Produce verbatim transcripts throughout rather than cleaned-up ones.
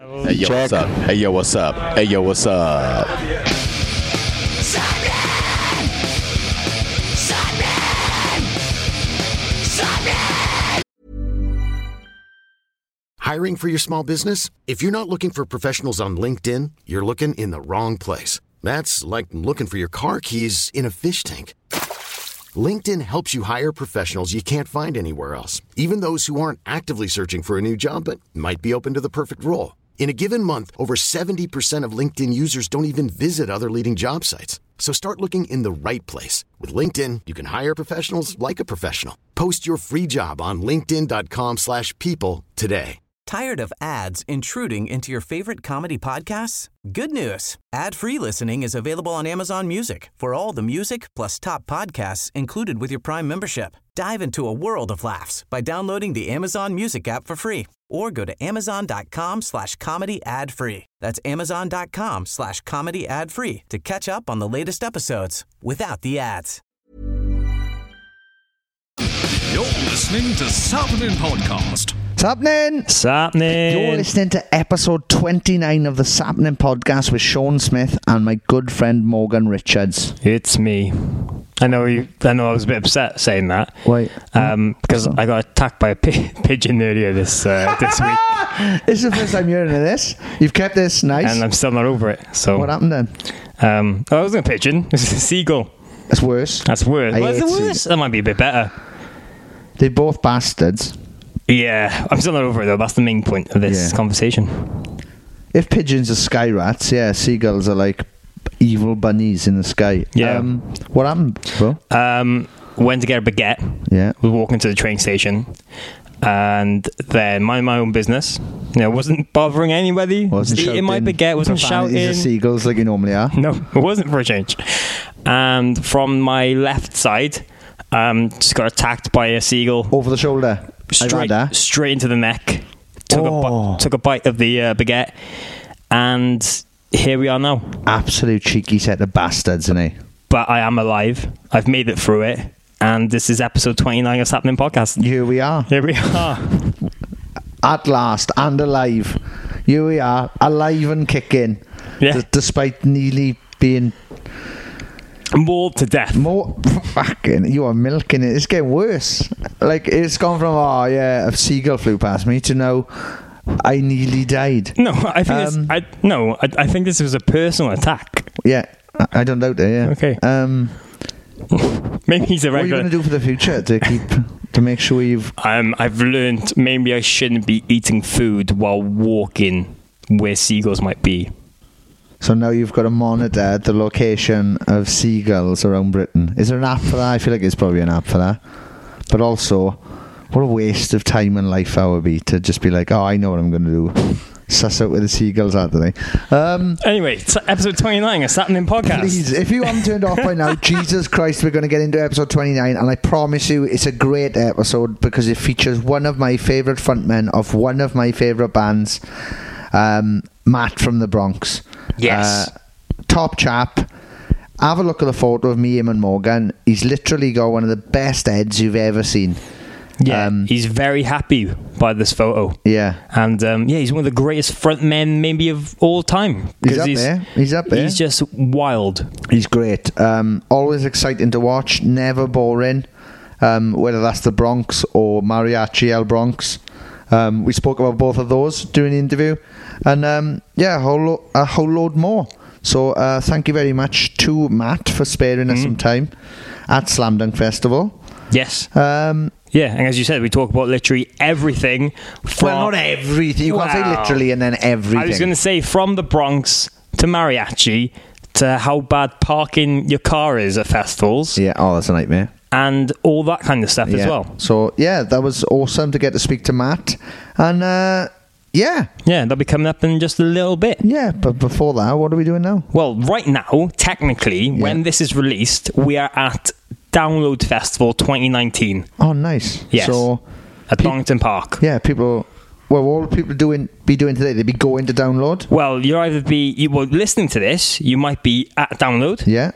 Hey yo, what's up? Hey yo, what's up? Hey yo, what's up? Hiring for your small business? If you're not looking for professionals on LinkedIn, you're looking in the wrong place. That's like looking for your car keys in a fish tank. LinkedIn helps you hire professionals you can't find anywhere else, even those who aren't actively searching for a new job but might be open to the perfect role. In a given month, over seventy percent of LinkedIn users don't even visit other leading job sites. So start looking in the right place. With LinkedIn, you can hire professionals like a professional. Post your free job on linkedin.com slash people today. Tired of ads intruding into your favorite comedy podcasts? Good news. Ad-free listening is available on Amazon Music for all the music plus top podcasts included with your Prime membership. Dive into a world of laughs by downloading the Amazon Music app for free or go to amazon.com slash comedy ad free. That's amazon.com slash comedy ad free to catch up on the latest episodes without the ads. You're listening to Sappenin Podcast. What's happening? What's happening? You're listening to episode twenty-nine of the Sappenin Podcast with Sean Smith and my good friend Morgan Richards. It's me. I know you. I know I was a bit upset saying that. Why? Um, because I got attacked by a pi- pigeon earlier this uh, this week. This is the first time you're hearing of this. You've kept this nice. And I'm still not over it. So what happened then? Um, oh, it wasn't a pigeon. It's a seagull. That's worse. That's worse. I Well, is it hate worse? That might be a bit better. They're both bastards. Yeah, I'm still not over it though. That's the main point of this Yeah. conversation. If pigeons are sky rats, yeah, seagulls are like evil bunnies in the sky. Yeah. Um, what happened, bro? Um, went to get a baguette. Yeah. We were walking to the train station, and then mind my own business. You know, wasn't bothering anybody. Wasn't eating shouting my baguette. Wasn't profanities shouting. of seagulls like you normally are. No, it wasn't for a change. And from my left side, um, just got attacked by a seagull. Over the shoulder. Straight, straight into the neck. Took, Oh. a, bi- took a bite of the uh, baguette, and here we are now. Absolute cheeky set of bastards, isn't he? But I am alive. I've made it through it, and this is episode twenty-nine of Sappenin Podcast. Here we are. Here we are. At last, and alive. Here we are, alive and kicking. Yeah. D- despite nearly being mauled to death. More fucking, you are milking it. It's getting worse. Like, it's gone from, oh yeah, a seagull flew past me to now I nearly died. No, I think Um, this, I no, I, I think this was a personal attack. Yeah, I, I don't doubt it. Yeah. Okay. Um, Maybe he's a what are you regular. going to do for the future to keep to make sure you've? Um, I've learned maybe I shouldn't be eating food while walking where seagulls might be. So now you've got to monitor the location of seagulls around Britain. Is there an app for that? I feel like there's probably an app for that. But also, what a waste of time and life that would be to just be like, oh, I know what I'm going to do. Suss out where the seagulls are today. Um, anyway, it's episode twenty-nine of Sappenin Podcast. Please, if you haven't turned off by now, Jesus Christ, we're going to get into episode twenty-nine, and I promise you it's a great episode because it features one of my favourite frontmen of one of my favourite bands, um, Matt from the Bronx. Yes. Uh, top chap. Have a look at the photo of me, him and Morgan. He's literally got one of the best heads you've ever seen. Yeah, Um, he's very happy by this photo. Yeah. And um, yeah, he's one of the greatest frontmen maybe of all time. He's 'Cause up there. He's up there. He's just wild. He's great. Um, always exciting to watch. Never boring. Um, whether that's the Bronx or Mariachi El Bronx. Um, we spoke about both of those during the interview. And um, yeah, a whole, lo- a whole load more. So uh, thank you very much to Matt for sparing us Mm. some time at Slam Dunk Festival. Yes. Um, yeah, and as you said, we talk about literally everything. From, well, not everything. You can't say Wow. literally and then everything. I was going to say from the Bronx to Mariachi to how bad parking your car is at festivals. Yeah, oh, that's a nightmare. And all that kind of stuff yeah. as well. So, yeah, that was awesome to get to speak to Matt. And, uh, yeah. Yeah, they'll be coming up in just a little bit. Yeah, but before that, what are we doing now? Well, right now, technically, Yeah. when this is released, we are at Download Festival twenty nineteen. Oh, nice. Yes. So, at pe- Donington Park. yeah, people... Well, what will people doing be doing today? They'd be going to download? Well, you'll either be... You, well, listening to this, you might be at Download. Yeah.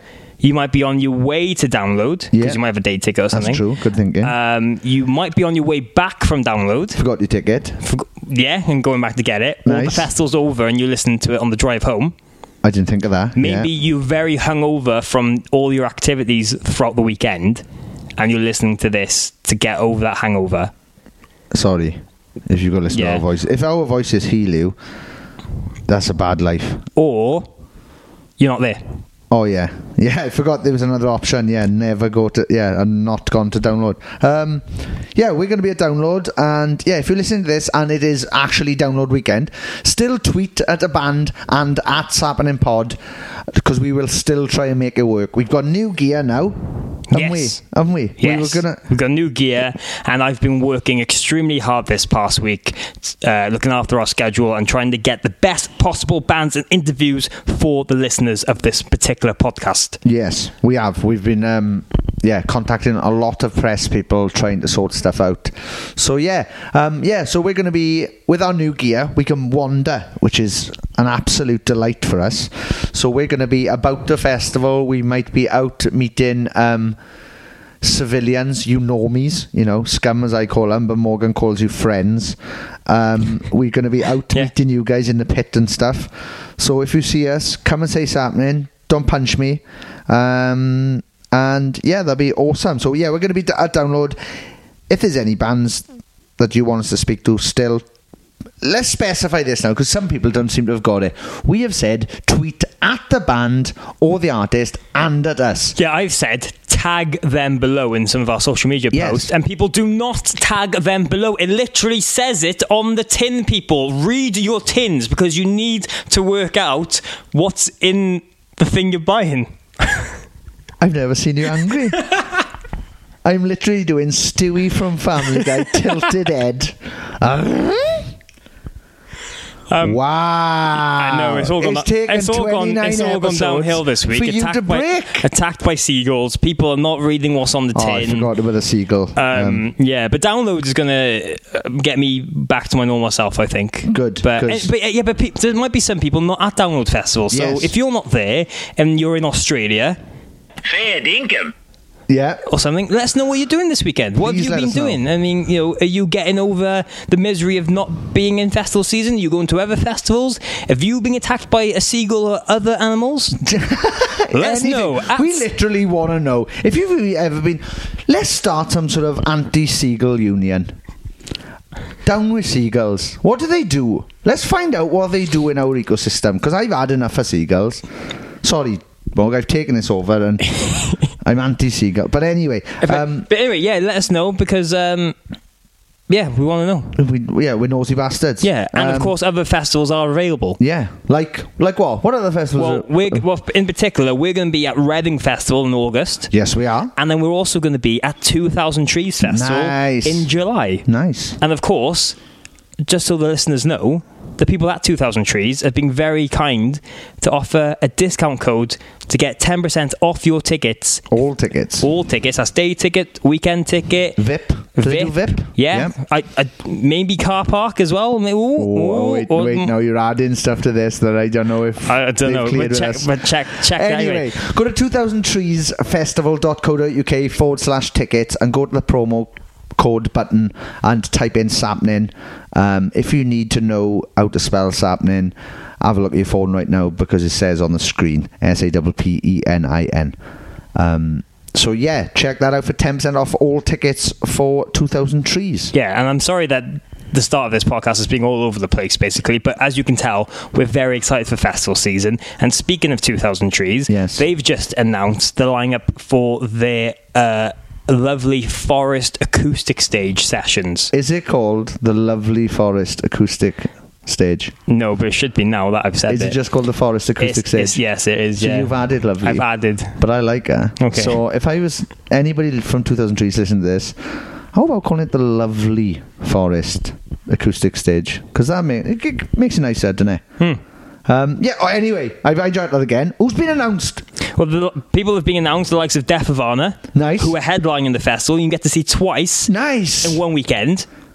You might be on your way to download because Yeah. you might have a day ticket or something. That's true. Good thinking. Um, you might be on your way back from download. Forgot your ticket. Forg- yeah, and going back to get it. Or the Nice. festival's over and you listen to it on the drive home. I didn't think of that. Maybe Yeah. you're very hungover from all your activities throughout the weekend, and you're listening to this to get over that hangover. Sorry, if you go listen Yeah. to our voice. If our voices heal you, that's a bad life. Or you're not there. Oh yeah, yeah. I forgot there was another option. Yeah, never go to. Yeah, and not gone to download. Um, yeah, we're going to be at download, and yeah, if you're listening to this and it is actually download weekend, still tweet at a band and at Sappening Pod because we will still try and make it work. We've got new gear now, haven't Yes. we? Haven't we? Yes, We were gonna. we've got new gear, and I've been working extremely hard this past week, uh, looking after our schedule and trying to get the best possible bands and interviews for the listeners of this particular podcast. Yes, we have. We've been, um, yeah, contacting a lot of press people trying to sort stuff out. So yeah, um, yeah. So we're going to be with our new gear. We can wander, which is an absolute delight for us. So we're going to be about the festival. We might be out meeting um, civilians, you normies, you know, scum as I call them, but Morgan calls you friends. Um, we're going to be out Yeah. meeting you guys in the pit and stuff. So if you see us, come and say something. Don't punch me. Um, and yeah, that'd be awesome. So yeah, we're going to be d- at download. If there's any bands that you want us to speak to still, let's specify this now because some people don't seem to have got it. We have said tweet at the band or the artist and at us. Yeah, I've said tag them below in some of our social media Yes. posts, and people do not tag them below. It literally says it on the tin, people. Read your tins because you need to work out what's in the thing you're buying. I've never seen you angry. I'm literally doing Stewie from Family Guy, tilted head. Um, wow! I know it's all gone. It's taken it's all gone. twenty-nine It's all gone episodes downhill this week. for you attacked to by break. attacked by seagulls. People are not reading what's on the Oh, I tin. forgot about the seagull. Um, yeah, but download is gonna uh, get me back to my normal self, I think. Good, but, 'cause- uh, but uh, yeah, but pe- there might be some people not at download festivals. So Yes. if you're not there and you're in Australia Fair dinkum. yeah. or something, let us know what you're doing this weekend. What Please have let you been us know. doing? I mean, you know, are you getting over the misery of not being in festival season? Are you going to other festivals? Have you been attacked by a seagull or other animals? Let us Anything. know. At- We literally want to know if you've ever been. Let's start some sort of anti-seagull union. Down with seagulls. What do they do? Let's find out what they do in our ecosystem. Because I've had enough of seagulls. Sorry, Bog, I've taken this over and I'm anti-seagull. But anyway, If I- um, but anyway, yeah, let us know because um, yeah, we want to know. we, yeah, we're nosy bastards. Yeah, and of Um, course, other festivals are available. yeah, like like what? What other festivals? Well, are- we're, well, in particular, we're going to be at Reading Festival in August, yes, we are. and then we're also going to be at two thousand Trees Festival Nice. in July. Nice. And of course, just so the listeners know, the people at two thousand Trees have been very kind to offer a discount code to get ten percent off your tickets. All tickets. All tickets. That's day ticket, weekend ticket. V I P. Do they do V I P? Yeah. I, I, maybe car park as well. Maybe, ooh, Oh, ooh, wait, or- wait, no, you're adding stuff to this that I don't know if I, I don't they've know. cleared But with check, us. but check, check that Anyway, go to two thousand trees festival dot co dot uk forward slash tickets and go to the promo code button and type in Sappening. Um, if you need to know how to spell Sappening, have a look at your phone right now because it says on the screen S A P P E N I N. Um, so yeah, check that out for ten percent off all tickets for two thousand trees. Yeah, and I'm sorry that the start of this podcast is being all over the place, basically. But as you can tell, we're very excited for festival season. And speaking of two thousand Trees, Yes. they've just announced the lineup for their uh, lovely Forest acoustic stage sessions. Is it called the Lovely Forest Acoustic Stage? No, but it should be now that I've said Is it. it just called the Forest Acoustic It's- Stage? it's- yes, it is. So yeah. you've added Lovely. I've added. But I like her. Okay. So if I was anybody from two thousand Trees listening to this, how about calling it the Lovely Forest Acoustic Stage? Because that make, it g- makes it nicer, doesn't it? Hmm. Um, yeah, oh, anyway, I've hijacked that again. Who's been announced? Well, the people have been announced, the likes of Death of Honor, Nice. who are headlining the festival. You can get to see twice Nice. in one weekend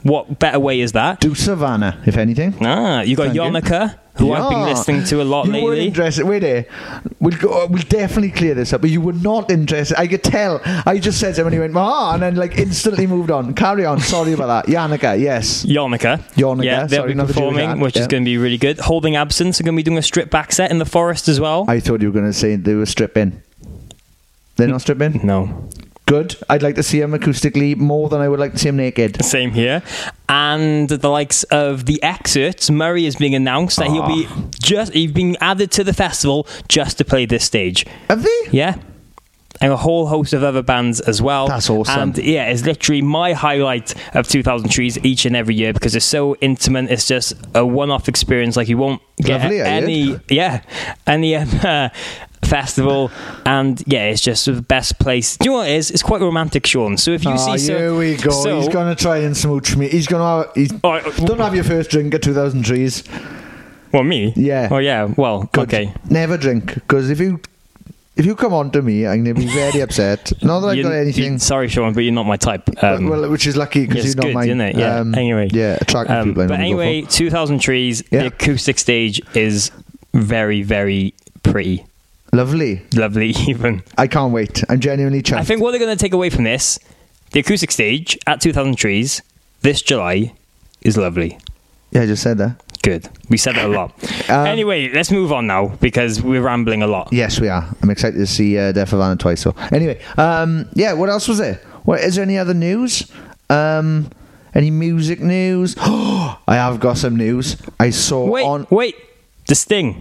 What better way is that? Do Savannah, if anything. Ah, you got Thank you. Yonica, who I've been Yeah. listening to a lot you were lately. interested. Wait there. We'll, go, we'll definitely clear this up, but you were not interested. I could tell. I just said to him and he went, ah, and then like instantly moved on. Carry on. Sorry about that. Yannicka, yes. Yonica. Yonica, Yeah, they'll sorry, be not the Jewish performing, hand. which is Yeah. going to be really good. Holding Absence are going to be doing a strip back set in the forest as well. I thought you were going to say they were stripping. They're not stripping? No. Good. I'd like to see him acoustically more than I would like to see him naked. Same here. And the likes of the Excerpts, Murray is being announced that he'll be just he's being added to the festival just to play this stage. Have they? Yeah. And a whole host of other bands as well. That's awesome. And yeah, it's literally my highlight of two thousand Trees each and every year because it's so intimate. It's just a one-off experience. Like you won't get Lovely, I any, heard. yeah, any uh, festival. And yeah, it's just the best place. Do you know what it is? It's quite romantic, Sean. So if you Oh, see, so, here we go. so- he's going to try and smooch me. He's going to have... He's, All right. don't have your first drink at two thousand Trees. Well, me? Yeah. Oh, yeah. Well, Good. okay. Never drink, because if you... If you come on to me, I'm going to be very upset. Not that I've You- got anything... you- sorry, Sean, but you're not my type. Um, well, which is lucky because it's you're not good, mine. isn't it? Yeah. Um, anyway. Yeah, attractive Um, people I but normally go anyway, for. two thousand Trees, Yeah. the acoustic stage is very, very pretty. Lovely. Lovely, even. I can't wait. I'm genuinely chuffed. I think what they're going to take away from this, the acoustic stage at two thousand Trees this July is lovely. Yeah, I just said that. Good. We said it a lot. Um, anyway, let's move on now because we're rambling a lot. Yes, we are. I'm excited to see uh, Death of Anna twice. So anyway, um, yeah. What else was there? What is there any other news? Um, any music news? I have got some news. I saw Wait, on. wait. The Sting.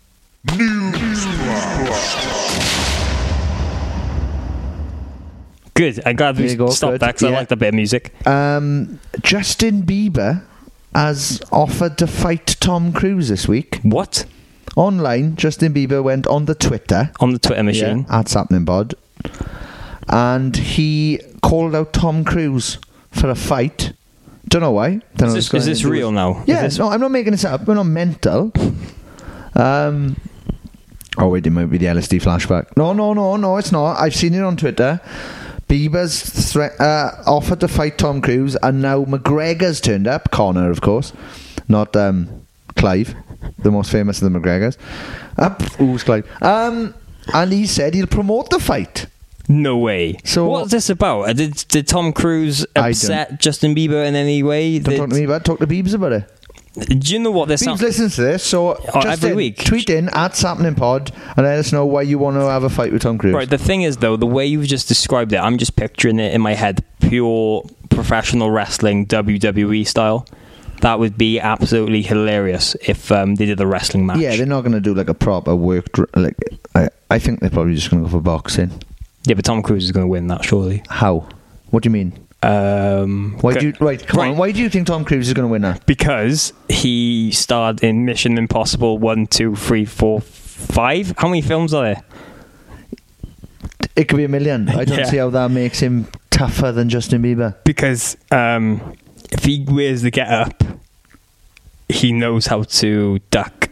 Good. I'm glad There we you go, stopped good. that because I Yeah. like that bit of music. Um, Justin Bieber has offered to fight Tom Cruise this week. What? Online, Justin Bieber went on the Twitter. On the Twitter machine. Yeah, at Sapling Pod. And he called out Tom Cruise for a fight. Don't know why. Don't know Is what's this, going is this into real it. now? Yeah, Is this, no, I'm not making this up. We're not mental. Um, oh, wait, it might be the L S D flashback. No, no, no, no, it's not. I've seen it on Twitter. Bieber's thre- uh, offered to fight Tom Cruise, and now McGregor's turned up. Connor, of course. Not um, Clive, the most famous of the McGregors. Up, who's Clive? Um, and he said he'll promote the fight. No way. So- what's this about? Uh, Did, did Tom Cruise I upset Justin Bieber in any way? Don't Did- talk to me about it. Talk to Biebs about it. Do you know what this Biebs sounds? listens to this, so Oh, just every in, week. tweet in at Sapling Pod and let us know why you want to have a fight with Tom Cruise. Right. The thing is, though, the way you've just described it, I'm just picturing it in my head, pure professional wrestling, W W E style. That would be absolutely hilarious if um, they did a wrestling match. Yeah, they're not going to do like a proper work. dr- Like, I, I think they're probably just going to go for boxing. Yeah, but Tom Cruise is going to win that, surely. How? What do you mean? Um, Why c- do you right? Come right. on. Why do you think Tom Cruise is going to win that? Because he starred in Mission Impossible one, two, three, four, five. How many films are there? It could be a million. I don't Yeah. see how that makes him tougher than Justin Bieber. Because um, if he wears the get up, he knows how to duck.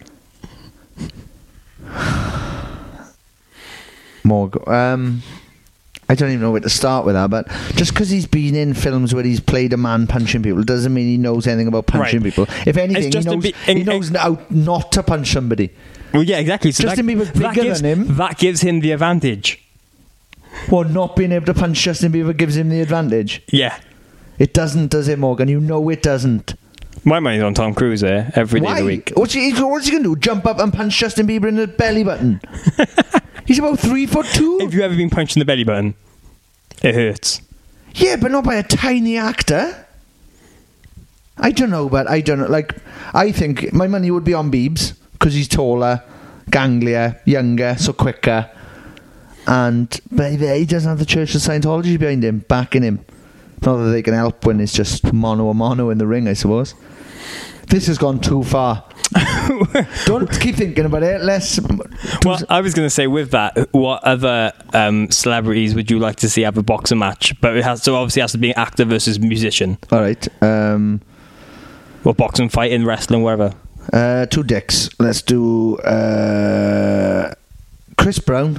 More. Um, I don't even know where to start with that. But just because he's been in films where he's played a man punching people doesn't mean he knows anything about punching Right. people. If anything, he Justin knows, Bie- he in- knows how not to punch somebody. Well, yeah, exactly. So Justin that, Bieber's that bigger gives, than him. That gives him the advantage. Well, not being able to punch Justin Bieber gives him the advantage. Yeah. It doesn't, does it, Morgan? You know it doesn't. My money's on Tom Cruise there every day Why? of the week. What's he, what's he going to do? Jump up and punch Justin Bieber in the belly button? He's about three foot two. Have you ever been punched in the belly button? It hurts. Yeah, but not by a tiny actor. I don't know, but I don't know. Like, I think my money would be on Biebs because he's taller, ganglier, younger, so quicker. And but he doesn't have the Church of Scientology behind him, backing him. Not that they can help when it's just mono a mono in the ring, I suppose. This has gone too far. Don't keep thinking about it. Let's. Well, I was going to say with that, what other um, celebrities would you like to see have a boxing match? But it has so obviously it has to be an actor versus musician, All right. Um, or boxing, fighting, wrestling, wherever. uh, two dicks. Let's do uh, Chris Brown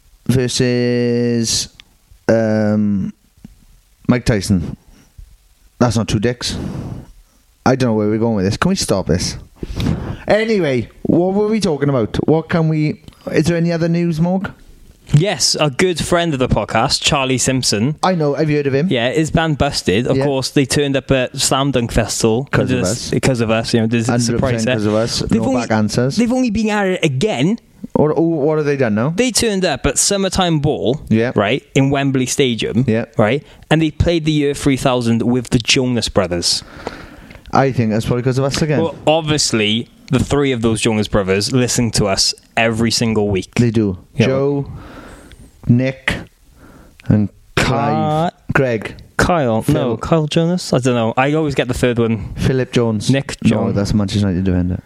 versus um, Mike Tyson. That's not two dicks. I don't know where we're going with this. Can we stop this? Anyway, what were we talking about? What can we... Is there any other news, Morg? Yes, a good friend of the podcast, Charlie Simpson. I know, have you heard of him? Yeah, his band Busted. Of Yeah. course, they turned up at Slam Dunk Festival. Because of There's- us. Because of us, you know, there's a surprise there. because of us. They've No only- back answers. They've only been at it again. Or, or what have they done now? They turned up at Summertime Ball, Yeah. right, in Wembley Stadium, Yeah. right, and they played the year three thousand with the Jonas Brothers. I think that's probably because of us again. Well, obviously, the three of those Jonas Brothers listen to us every single week. They do. Yeah. Joe, Nick, and Clive. Ca- Greg. Kyle, Phil. no, Kyle Jonas. I don't know. I always get the third one. Philip Jones. Nick No, Jones. that's Manchester United defender.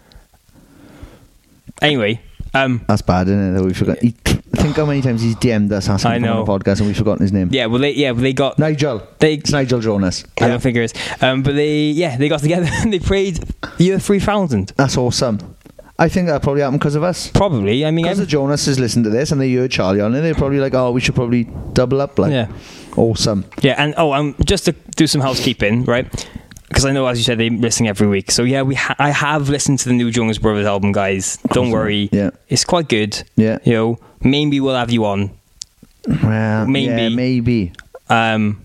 Anyway, um, That's bad, isn't it? That we forgot. He, think how many times he's D M'd us asking I for him on know. the podcast and we've forgotten his name. yeah, well, they, yeah, well, they got Nigel. they. It's Nigel Jonas. I don't think it is. Um, but they, yeah, they got together and they played year three thousand. That's awesome. I think that probably happened because of us. Probably. I mean, Because I'm- the Jonas listened to this and they heard Charlie on it, they're probably like, oh, we should probably double up. Like, Yeah. awesome. yeah, and oh, um, just to do some housekeeping, right? Because I know, as you said, they listen every week. So yeah, we ha- I have listened to the new Jonas Brothers album, guys. Don't worry. Yeah. It's quite good. Yeah. You know, maybe we'll have you on. Well, Maybe. Yeah, maybe. Um,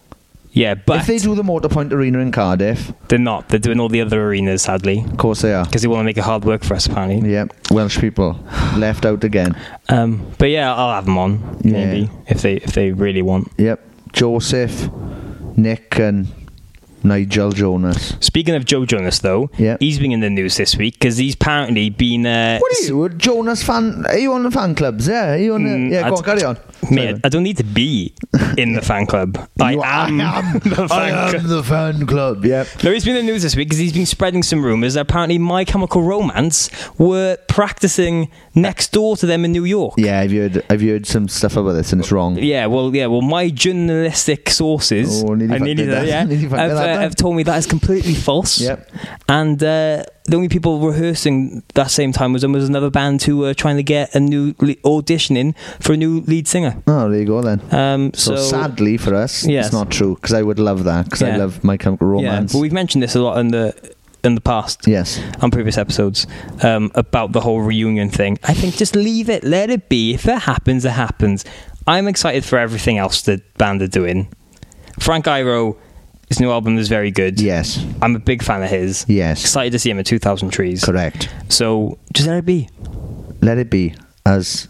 yeah, but If they do the Motorpoint Arena in Cardiff, they're not. They're doing all the other arenas, sadly, of course they are. because they want to make it hard work for us, apparently. Yeah, Welsh people left out again. Um, but yeah, I'll have them on Yeah. maybe if they if they really want. Yep, Joseph, Nick, and Nigel Jonas. Speaking of Joe Jonas, though, Yeah. he's been in the news this week because he's apparently been. Uh, What are you, a Jonas fan? Are you on the fan clubs? Yeah, are you on the, Mm, yeah, go I'd- on, carry on. Mate, I don't need to be in the fan club. I You- am, the fan I club. am the fan club. Yep. No, he's been in the news this week because he's been spreading some rumours that apparently My Chemical Romance were practicing next door to them in New York. Yeah, I've heard, I've heard some stuff about this and it's wrong. Yeah, well, yeah, well, my journalistic sources, Oh, nearly I fucked nearly it did, then. yeah, Nearly fucked have, it up uh, then. have told me that is completely false. Yep. And uh, the only people rehearsing that same time was, was another band who were trying to get a new le- auditioning for a new lead singer. Oh, there you go then. Um, So, so, sadly for us, Yes. it's not true because I would love that because I Yeah. love My Chemical yeah, Romance. but we've mentioned this a lot in the in the past. Yes. On previous episodes um, about the whole reunion thing. I think just leave it, let it be. If it happens, it happens. I'm excited for everything else the band are doing. Frank Iroh, his new album is very good. Yes. I'm a big fan of his. Yes. Excited to see him at two thousand Trees. Correct. So just let it be. Let it be, as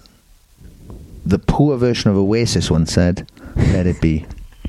the poor version of Oasis once said. Let it be.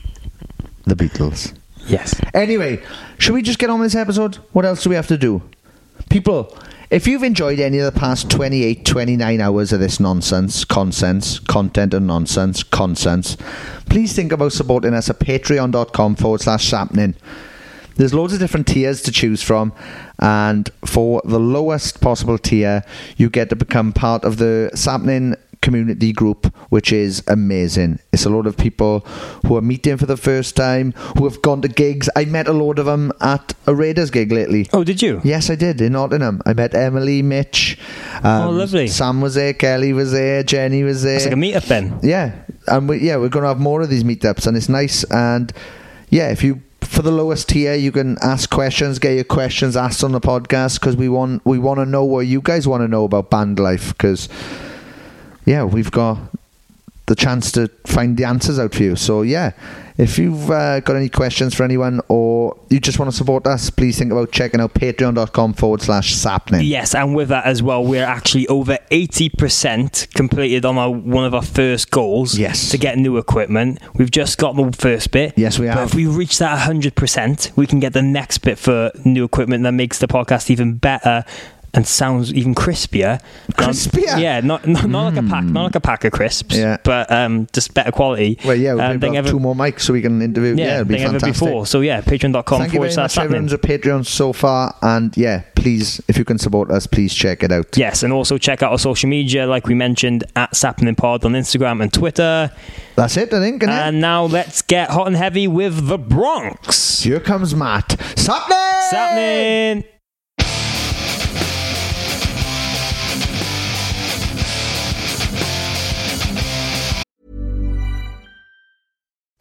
The Beatles. Yes. Anyway, should we just get on with this episode? What else do we have to do? People, if you've enjoyed any of the past twenty-eight, twenty-nine hours of this nonsense, consense, content and nonsense, consense, please think about supporting us at patreon.com forward slash sappening. There's loads of different tiers to choose from, and for the lowest possible tier, you get to become part of the Sappening community group, which is amazing. It's a lot of people who are meeting for the first time, who have gone to gigs. I met a load of them at a Raiders gig lately. Oh, did you? Yes, I did, in Nottingham. I met Emily, Mitch. Um, Oh, lovely. Sam was there, Kelly was there, Jenny was there. It's like a meet-up then. Yeah, and we, yeah, we're going to have more of these meetups, and it's nice. And yeah, if you for the lowest tier, you can ask questions, get your questions asked on the podcast because we want we want to know what you guys want to know about band life. Because yeah, we've got the chance to find the answers out for you. So yeah, if you've uh, got any questions for anyone or you just want to support us, please think about checking out patreon.com forward slash sappening. Yes, and with that as well, we're actually over eighty percent completed on our, one of our first goals. Yes. To get new equipment. We've just got the first bit. Yes, we But have. if we reach that one hundred percent, we can get the next bit for new equipment that makes the podcast even better and sounds even crispier. Crispier? Um, yeah, not not, not like a pack, not like a pack of crisps, Yeah. but um, just better quality. Well, yeah, we'll um, maybe have two more mics so we can interview. Yeah, Yeah, it'll be than ever fantastic. before. So yeah, patreon.com Thank you forward very much, slash everyone's sappening. at Patreon so far, and yeah, please, if you can support us, please check it out. Yes, and also check out our social media, like we mentioned, at Sappening Pod on Instagram and Twitter. That's it, I think. Isn't it? And now let's get hot and heavy with the Bronx. Here comes Matt. Sappening! Sappening!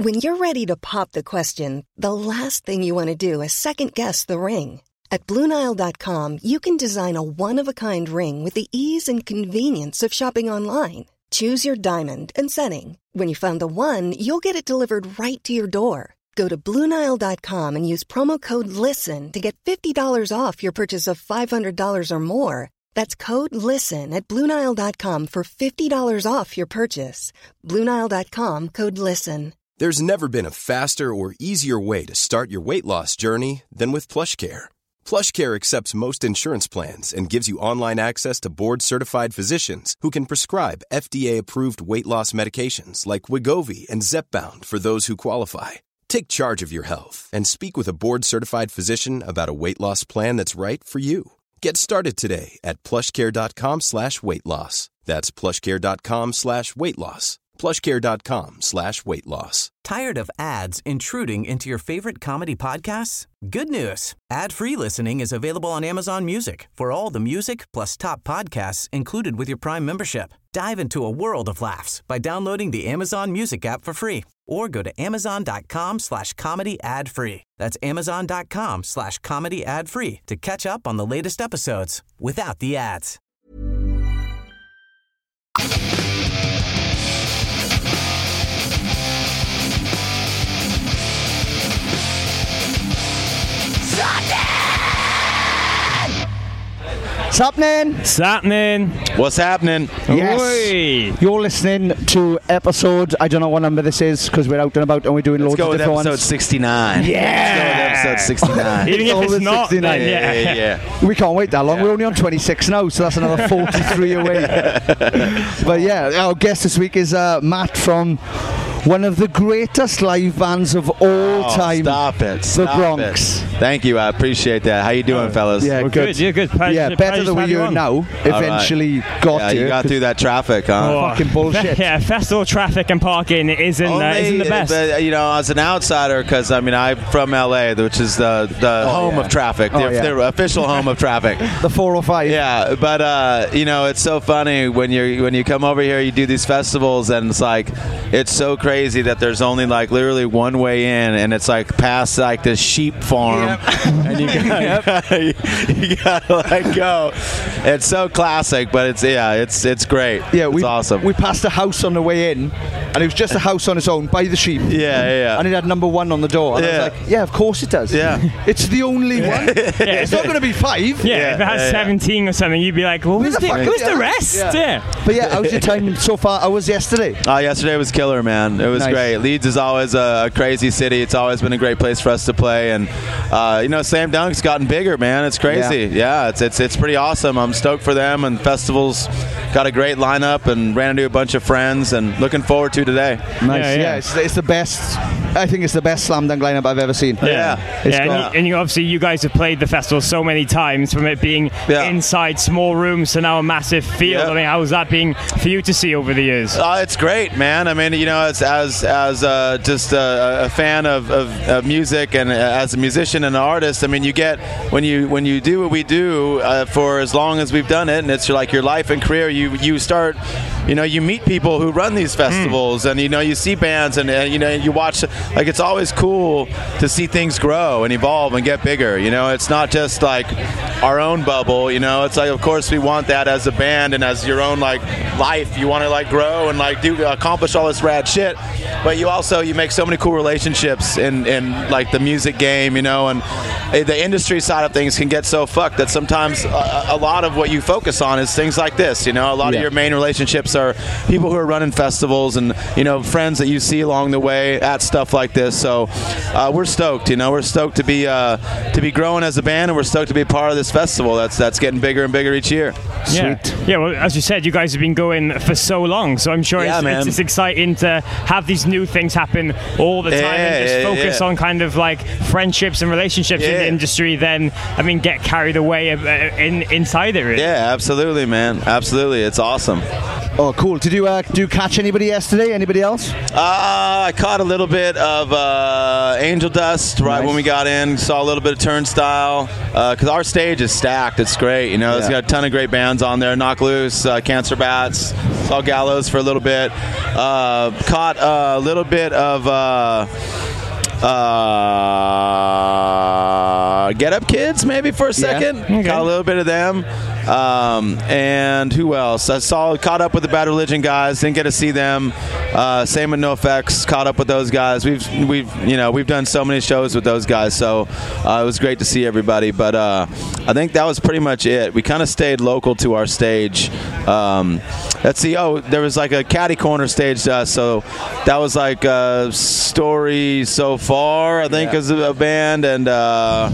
When you're ready to pop the question, the last thing you want to do is second-guess the ring. At Blue Nile dot com, you can design a one-of-a-kind ring with the ease and convenience of shopping online. Choose your diamond and setting. When you find the one, you'll get it delivered right to your door. Go to Blue Nile dot com and use promo code LISTEN to get fifty dollars off your purchase of five hundred dollars or more. That's code LISTEN at Blue Nile dot com for fifty dollars off your purchase. Blue Nile dot com, code LISTEN. There's never been a faster or easier way to start your weight loss journey than with PlushCare. PlushCare accepts most insurance plans and gives you online access to board-certified physicians who can prescribe F D A-approved weight loss medications like Wegovy and Zepbound for those who qualify. Take charge of your health and speak with a board-certified physician about a weight loss plan that's right for you. Get started today at plushcare.com slash weight loss. That's plushcare.com slash weight loss. plushcare.com slash weight loss. Tired of ads intruding into your favorite comedy podcasts? Good news. Ad-free listening is available on Amazon Music for all the music plus top podcasts included with your Prime membership. Dive into a world of laughs by downloading the Amazon Music app for free or go to amazon.com slash comedy ad free. That's amazon.com slash comedy ad free to catch up on the latest episodes without the ads. What's happening? What's happening? What's happening? Yes. Oi. You're listening to episode, I don't know what number this is because we're out and about and we're doing Let's loads go of with different episode ones. sixty-nine. Yeah. Let's go with episode sixty-nine. Even if always it's not, then sixty-nine. yeah. yeah, yeah, yeah. We can't wait that long. Yeah. We're only on twenty-six now, so that's another forty-three away. But yeah, our guest this week is uh, Matt from one of the greatest live bands of all Oh, time. Stop it. The Stop Bronx. It. Thank you. I appreciate that. How you doing, fellas? Yeah, We're good. good. You're good. Pleasure, Yeah, better pleasure than to have we you are on. now. Eventually got Yeah, to. you got through that traffic, huh? Oh, Fucking bullshit. Yeah, festival traffic and parking isn't, uh, Only, isn't the best. But, you know, as an outsider, because I mean, I'm from L A, which is the the home yeah. of traffic, Oh, the, yeah. the official home of traffic. The four oh five. Yeah, but uh, you know, it's so funny when you when you come over here, you do these festivals, and it's like it's so crazy that there's only like literally one way in, and it's like past like this sheep farm, Yep. and you gotta, you gotta like go. It's so classic, but it's yeah, it's it's great. Yeah, it's we, awesome. we passed a house on the way in, and it was just a house on its own by the sheep. yeah, yeah, yeah. And it had number one on the door. And I Yeah. was like, yeah, of course it does. Yeah. It's the only one. It's not going to be five. yeah, Yeah, if it has yeah, yeah. seventeen or something, you'd be like, well, who's the the, fuck- who's yeah. the rest? Yeah. Yeah. But yeah, how's your time so far? How was yesterday? Oh, yesterday was killer, man. It was Nice. great. Leeds is always a, a crazy city. It's always been a great place for us to play, and uh, you know, Slam Dunk's gotten bigger, man. It's crazy. Yeah. yeah, it's it's it's pretty awesome. I'm stoked for them, and festivals got a great lineup, and ran into a bunch of friends, and looking forward to today. Nice. Yeah, Yeah, yeah. it's, it's the best. I think it's the best slam dunk lineup I've ever seen. Yeah. It's yeah, and, got- you, and you, obviously you guys have played the festival so many times, from it being Yeah. inside small rooms to now a massive field. Yeah. I mean, how's that been for you to see over the years? Uh, it's great, man. I mean, you know, as as as uh, just a, a fan of, of, of music, and as a musician and an artist, I mean, you get when you when you do what we do uh, for as long as we've done it, and it's like your life and career. You you start, you know, you meet people who run these festivals, and you know, you see bands, and, and you know, you watch. Like, it's always cool to see things grow and evolve and get bigger. You know, it's not just like our own bubble. You know, it's like, of course, we want that as a band and as your own like life. You want to like grow and like do accomplish all this rad shit, but you also you make so many cool relationships in in like the music game. You know, and the industry side of things can get so fucked that sometimes a, a lot of what you focus on is things like this. You know, a lot Yeah. of your main relationships are people who are running festivals and, you know, friends that you see along the way at stuff like this. So uh, we're stoked. You know, we're stoked to be uh, to be growing as a band, and we're stoked to be a part of this festival. That's that's getting bigger and bigger each year. Yeah. Yeah, well, as you said, you guys have been going for so long, so I'm sure Yeah, it's, man. it's, it's exciting to have these new things happen all the time Yeah, and just yeah, focus yeah. on kind of like friendships and relationships in the Yeah. industry. Then, I mean, get carried away uh, in inside it. Really. Yeah, absolutely, man. Absolutely, it's awesome. Oh, cool. Did you uh, do you catch anybody yesterday? Anybody else? Uh, I caught a little bit of uh, Angel Dust right Nice. when we got in. Saw a little bit of Turnstile because our stage is stacked. It's great. You know, it's Yeah. got a ton of great bands on there. Knock Loose, uh, Cancer Bats, saw Gallows for a little bit. Uh, caught a little bit of uh, uh, Get Up Kids maybe for a second. Yeah. Okay. Caught a little bit of them. Um, and who else? I saw, caught up with the Bad Religion guys. Didn't get to see them. Uh, same with NoFX. Caught up with those guys. We've we've you know we've done so many shows with those guys. So uh, it was great to see everybody. But uh, I think that was pretty much it. We kind of stayed local to our stage. Um, let's see. Oh, there was like a Caddy Corner stage to us. So that was like a Story So Far, I think, yeah. as a band, and. Uh,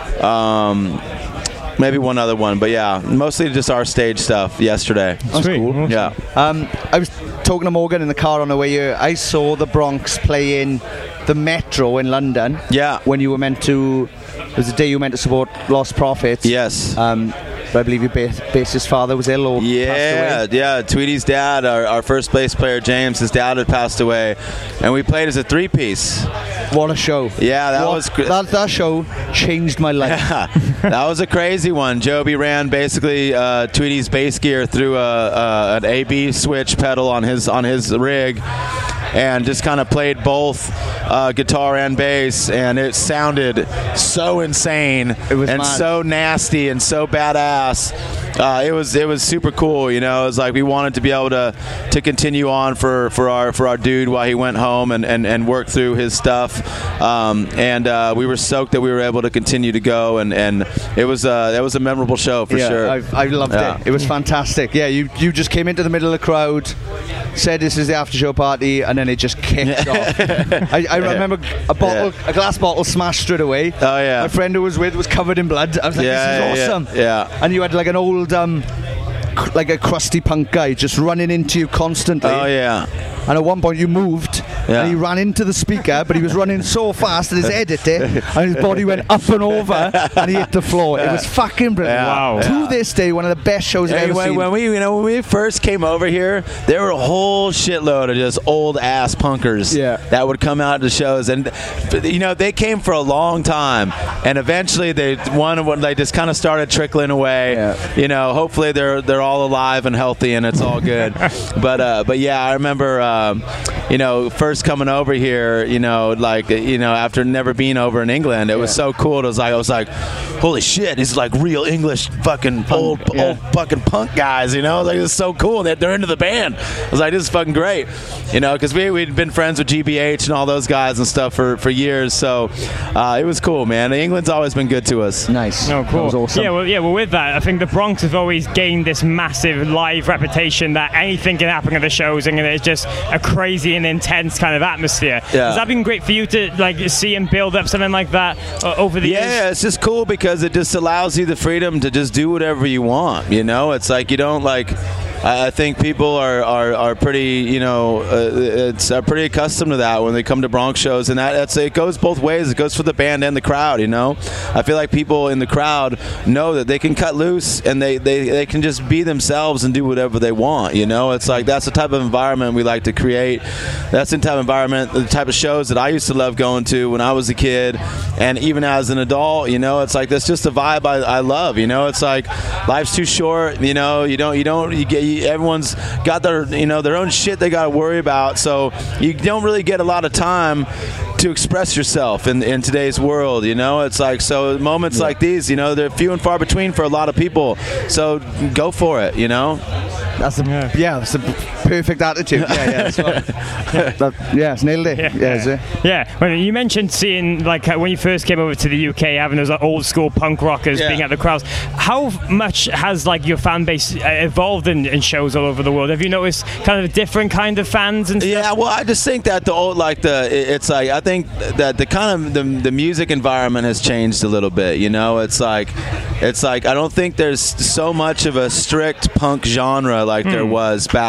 um, Maybe one other one, but yeah, mostly just our stage stuff yesterday. That's Sweet. Cool. Yeah. Um, I was talking to Morgan in the car on the way here. I saw the Bronx play in the Metro in London. Yeah. When you were meant to, it was the day you were meant to support Lost Prophets. Yes. Um, but I believe your bass, bassist father was ill or yeah, passed away. Yeah, Tweety's dad, our, our first bass player, James, his dad had passed away. And we played as a three-piece. What a show. Yeah, that what, was... Cr- that, that show changed my life. Yeah, that was a crazy one. Joby ran basically uh, Tweety's bass gear through a, a, an A B switch pedal on his on his rig, and just kind of played both uh, guitar and bass, and it sounded so insane it was and mad. so nasty and so badass. Uh, it was it was super cool, you know. It was like we wanted to be able to to continue on for, for our for our dude while he went home and, and, and worked through his stuff, um, and uh, we were stoked that we were able to continue to go, and, and it was uh, it was a memorable show for yeah, sure. I, I loved yeah. it. It was fantastic. Yeah, you you just came into the middle of the crowd, said this is the after show party, and then it just kicked off. I, I remember a bottle, yeah. a glass bottle smashed straight away. Oh yeah. My friend who was with was covered in blood. I was like, yeah, this is awesome. Yeah, yeah. And you had like an old, um, cr- like a crusty punk guy just running into you constantly. Oh yeah. And at one point you moved, yeah. and he ran into the speaker, but he was running so fast that his head hit it, and his body went up and over, and he hit the floor. Yeah. It was fucking brilliant. Yeah. Wow. To Yeah. this day, one of the best shows I've Hey, ever when, seen. when we, you know, when we first came over here, there were a whole shitload of just old ass punkers Yeah. that would come out to shows, and you know they came for a long time, and eventually they one when they just kind of started trickling away. Yeah. You know, hopefully they're they're all alive and healthy, and it's all good. but uh, but yeah, I remember. Um, you know, first coming over here, you know, like, you know, after never being over in England, it yeah. was so cool. It was like, I was like, holy shit, these like real English fucking punk, old, yeah. old fucking punk guys, you know? Like, it's so cool. They're, they're into the band. I was like, this is fucking great, you know, because we, we'd been friends with G B H and all those guys and stuff for, for years. So uh, it was cool, man. England's always been good to us. Nice. Oh, cool. That was awesome. Yeah, well, yeah, well, with that, I think the Bronx have always gained this massive live reputation that anything can happen at the shows, and it's just a crazy and intense kind of atmosphere. Yeah. Has that been great for you to like see and build up something like that uh, over the yeah, years? Yeah, it's just cool because it just allows you the freedom to just do whatever you want. You know, it's like you don't like. I think people are, are, are pretty, you know, uh, it's are pretty accustomed to that when they come to Bronx shows, and that that's, it goes both ways. It goes for the band and the crowd, you know. I feel like people in the crowd know that they can cut loose and they, they, they can just be themselves and do whatever they want, you know. It's like that's the type of environment we like to create. That's the type of environment, the type of shows that I used to love going to when I was a kid, and even as an adult, you know. It's like that's just a vibe I, I love, you know. It's like life's too short, you know. You don't you don't you get. You, everyone's got their, you know, their own shit they got to worry about, so you don't really get a lot of time to express yourself in in today's world, you know. It's like, so moments yeah. like these, you know, they're few and far between for a lot of people, so go for it, you know. That's a yeah, yeah that's a perfect attitude. Yeah, yeah, that's right. that, yeah, it's nailed it. Yeah, yeah, yeah. yeah. Well, you mentioned seeing like uh, when you first came over to the U K, having those like, old school punk rockers yeah. being at the crowds. How much has like your fan base uh, evolved in, in shows all over the world? Have you noticed kind of a different kind of fans and stuff? Yeah, well, I just think that the old like the it's like I think that the kind of the, the music environment has changed a little bit. You know, it's like it's like I don't think there's so much of a strict punk genre like hmm. there was back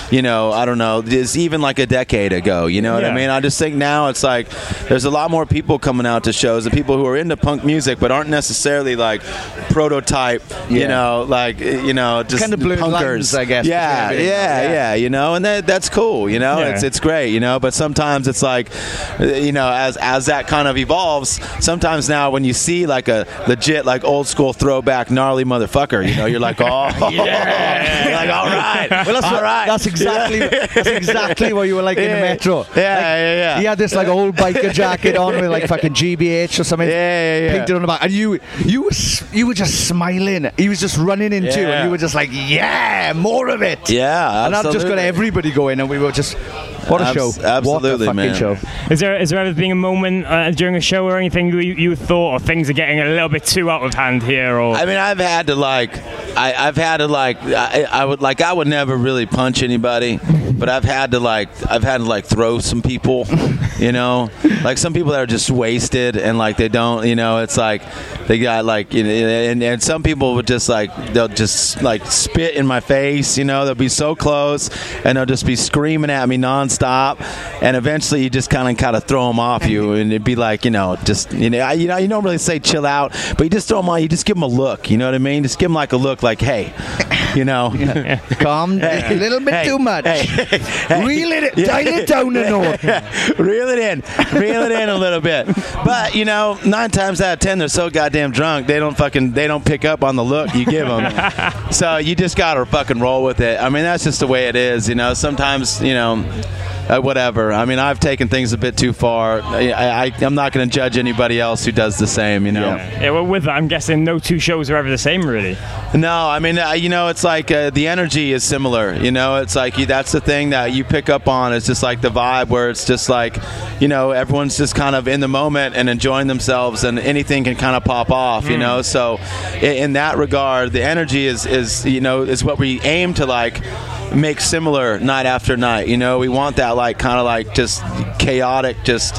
you know, I don't know, is even like a decade ago. You know what Yeah. I mean? I just think now it's like there's a lot more people coming out to shows and people who are into punk music but aren't necessarily like prototype, you Yeah. know, like, you know, just Kind of blurred punkers. lines, I guess, Yeah, between yeah, everything. yeah, you know, and that that's cool, you know, Yeah. it's it's great, you know, but sometimes it's like, uh, you know, as as that kind of evolves, sometimes now when you see like a legit like old school throwback gnarly motherfucker, you know, you're like, oh, yeah, you're like, all right, Well, that's all what, right, that's exactly that's exactly what you were like in the Yeah. metro. Yeah, Like, yeah, yeah. He had this like old biker jacket on with like fucking G B H or something. Yeah, yeah, yeah. Painted on the back, and you you were s- you were just smiling. He was just running into, Yeah. and you were just like, yeah, more of it. Yeah, and I've just got absolutely. everybody going, and we were just what a Abs- show, absolutely, what a fucking man. show. Is there is there ever been a moment uh, during a show or anything you, you thought, or things are getting a little bit too out of hand here, or I mean, I've had to like, I, I've had to like, I, I would like, I would never really punch anybody, but I've had to like, I've had to like throw some people, you know, like some people that are just wasted and like they don't, you know, it's like they got like, you know, and, and some people would just like, they'll just like spit in my face, you know, they'll be so close and they'll just be screaming at me nonstop, and eventually you just kind of kind of throw them off you, and it'd be like, you know, just you know, I, you know, you don't really say chill out, but you just throw them on, you just give them a look, you know what I mean? Just give them like a look, like hey, you know, Calm, a little bit Hey, too much. hey, hey. Reel it, dial it down a note. Reel it in, reel it in a little bit. But you know, nine times out of ten, they're so goddamn drunk they don't fucking they don't pick up on the look you give them. So you just gotta fucking roll with it. I mean, that's just the way it is. You know, sometimes you know. Uh, whatever. I mean, I've taken things a bit too far. I, I, I'm not going to judge anybody else who does the same, you know. yeah. yeah, well, with that, I'm guessing no two shows are ever the same, really. No, I mean, uh, you know, it's like uh, the energy is similar. You know, it's like you, that's the thing that you pick up on. It's just like the vibe where it's just like, you know, everyone's just kind of in the moment and enjoying themselves, and anything can kind of pop off. Mm. You know, so in, in that regard, the energy is is you know is what we aim to like make similar night after night. You know, we want that like kind of like just chaotic, just.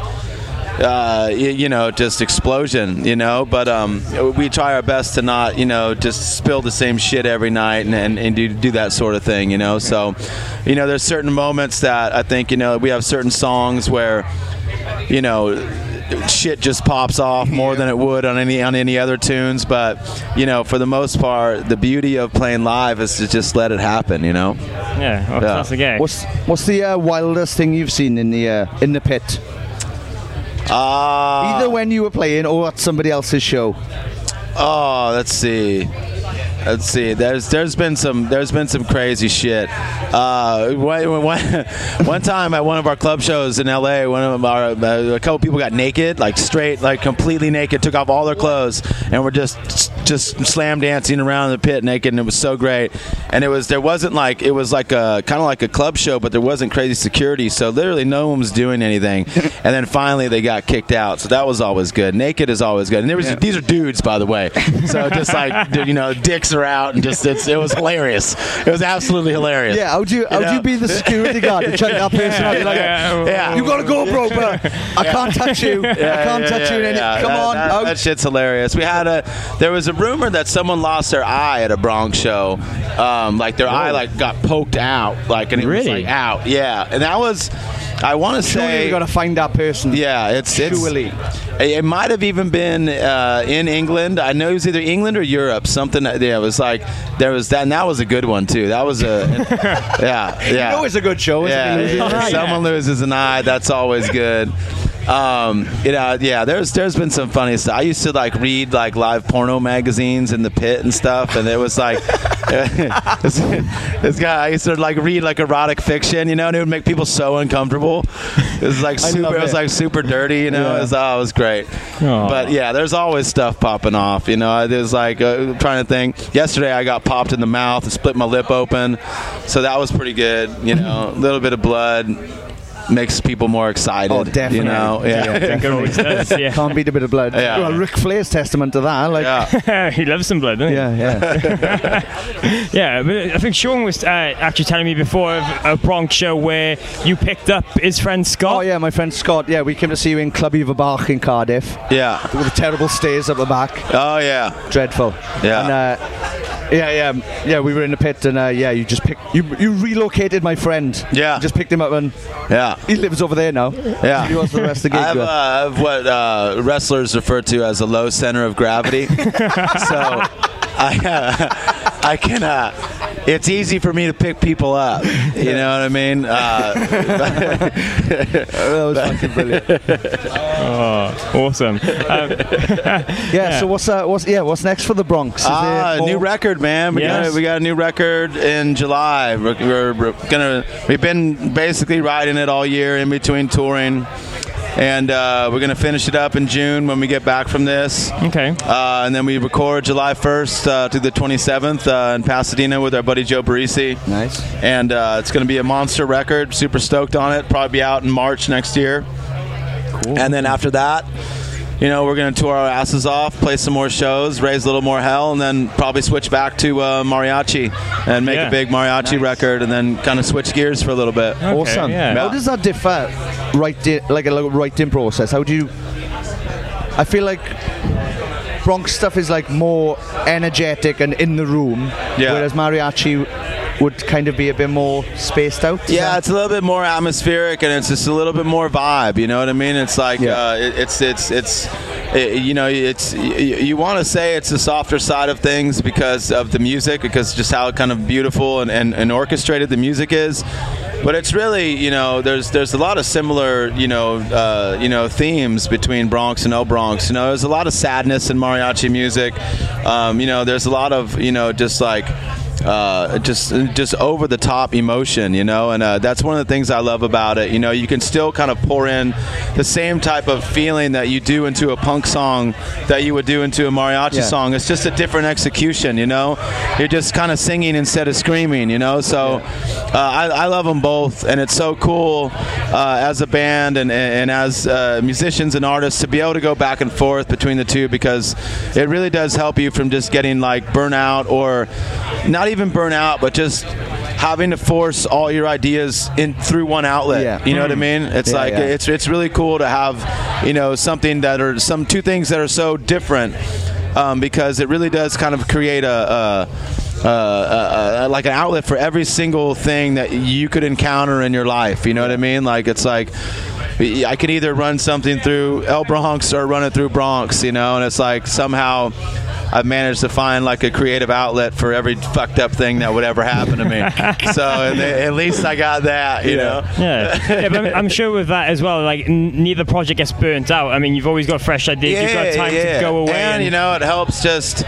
Uh, you, you know, just explosion, you know, but um, we try our best to not, you know, just spill the same shit every night and, and, and do, do that sort of thing, you know. So, you know, there's certain moments that I think, you know, we have certain songs where, you know, shit just pops off more than it would on any on any other tunes, but you know, for the most part, the beauty of playing live is to just let it happen, you know. Yeah, well, Yeah. that's the game. What's what's the uh, wildest thing you've seen in the uh, in the pit? Uh, Either when you were playing or at somebody else's show. Oh, let's see. Let's see. There's there's been some there's been some crazy shit. Uh, one, one, one time at one of our club shows in L A, one of our uh, a couple people got naked, like straight, like completely naked, took off all their clothes, and were just just slam dancing around the pit naked, and it was so great. And it was there wasn't like it was like a kind of like a club show, but there wasn't crazy security, so literally no one was doing anything. And then finally they got kicked out, so that was always good. Naked is always good. And there was Yeah. these are dudes, by the way, so just like you know, dicks are out, and just it's, it was hilarious. It was absolutely hilarious. Yeah, how'd you how'd know? you be the security guard to check that person out? You're like, Yeah. Yeah. you gotta go, bro, but I can't touch you. I can't Yeah, touch yeah, you in any. yeah. Come That- on, that, out. that shit's hilarious. We had a there was a rumor that someone lost their eye at a Bronx show, um, like their eye like got poked out, like and it was Really? like out, yeah. And that was, I want to Surely say, we gotta find that person. yeah, it's it's. Surely. It might have even been uh, in England. I know it was either England or Europe. Something. Yeah, it was like there was that, and that was a good one too. That was a yeah, yeah. You know it's a good show. Isn't Yeah, it? if someone loses an eye, that's always good. Um, you know, yeah. There's there's been some funny stuff. I used to like read like live porno magazines in the pit and stuff, and it was like this, this guy. I used to like read like erotic fiction, you know, and it would make people so uncomfortable. It was like I super. love It was it. like super dirty, you know. Yeah. It was oh, it was great. Aw. But yeah, there's always stuff popping off. You know, there's like uh, trying to think. Yesterday, I got popped in the mouth and split my lip open, so that was pretty good. You know, a little bit of blood makes people more excited. Oh, definitely. You know, yeah. I think it always does, yeah. Can't beat a bit of blood. Yeah. Well, Ric Flair's testament to that. Like, Yeah. He loves some blood, doesn't he? yeah, yeah. Yeah, but I think Sean was uh, actually telling me before of a Bronx show where you picked up his friend Scott. Oh yeah, my friend Scott. Yeah, we came to see you in Club Eva Bach in Cardiff Yeah. with the terrible stairs up the back. Oh yeah. Dreadful. Yeah. And uh, Yeah, yeah, yeah. We were in the pit, and uh, yeah, you just picked, you you relocated my friend. Yeah, you just picked him up, and yeah, he lives over there now. Yeah, he wants the rest of the gig. I have, uh, I have what uh, wrestlers refer to as a low center of gravity. So I uh, I can. Uh, It's easy for me to pick people up. You know what I mean? Uh, that was fucking brilliant. Oh, awesome. Um, yeah, yeah. So what's uh, what's yeah what's next for the Bronx? Is uh, new record, man. We yes. got we got a new record in July. We're, we're, we're gonna we've been basically riding it all year in between touring. And uh, we're going to finish it up in June when we get back from this. Okay. Uh, and then we record July first uh, to the twenty-seventh uh, in Pasadena with our buddy Joe Barisi. Nice. And uh, it's going to be a monster record. Super stoked on it. Probably be out in March next year. Cool. And then after that, you know, we're going to tour our asses off, play some more shows, raise a little more hell, and then probably switch back to uh, mariachi and make yeah. a big mariachi nice. record, and then kind of switch gears for a little bit. Okay, awesome. Yeah. How does that differ, writing, like a writing process? How do you? I feel like Bronx stuff is like more energetic and in the room, yeah. whereas mariachi would kind of be a bit more spaced out. Yeah, that? It's a little bit more atmospheric, and it's just a little bit more vibe. You know what I mean? It's like yeah. uh, it, it's it's it's it, you know it's you, you want to say it's the softer side of things because of the music, because just how kind of beautiful and, and, and orchestrated the music is. But it's really, you know, there's there's a lot of similar, you know, uh, you know, themes between Bronx and El Bronx. You know, there's a lot of sadness in mariachi music. Um, you know, there's a lot of, you know, just like. Uh, just just over the top emotion, you know, and uh, that's one of the things I love about it. You know, you can still kind of pour in the same type of feeling that you do into a punk song that you would do into a mariachi yeah. song. It's just a different execution, you know. You're just kind of singing instead of screaming, you know. So uh, I, I love them both, and it's so cool uh, as a band and, and as uh, musicians and artists to be able to go back and forth between the two, because it really does help you from just getting like burnout, or not even burn out, but just having to force all your ideas in through one outlet. Yeah. You know what I mean? It's yeah, like yeah. it's it's really cool to have, you know, something that are some two things that are so different, um, because it really does kind of create a, a, a, a, a like an outlet for every single thing that you could encounter in your life. You know what I mean? Like it's like I could either run something through El Bronx or run it through Bronx, you know, and it's like somehow I've managed to find like a creative outlet for every fucked up thing that would ever happen to me. So at least I got that, you yeah. know. Yeah, yeah, but I'm, I'm sure with that as well, like n- neither project gets burnt out. I mean, you've always got fresh ideas. Yeah, you've got time yeah. to go away, and, and you know, it helps just.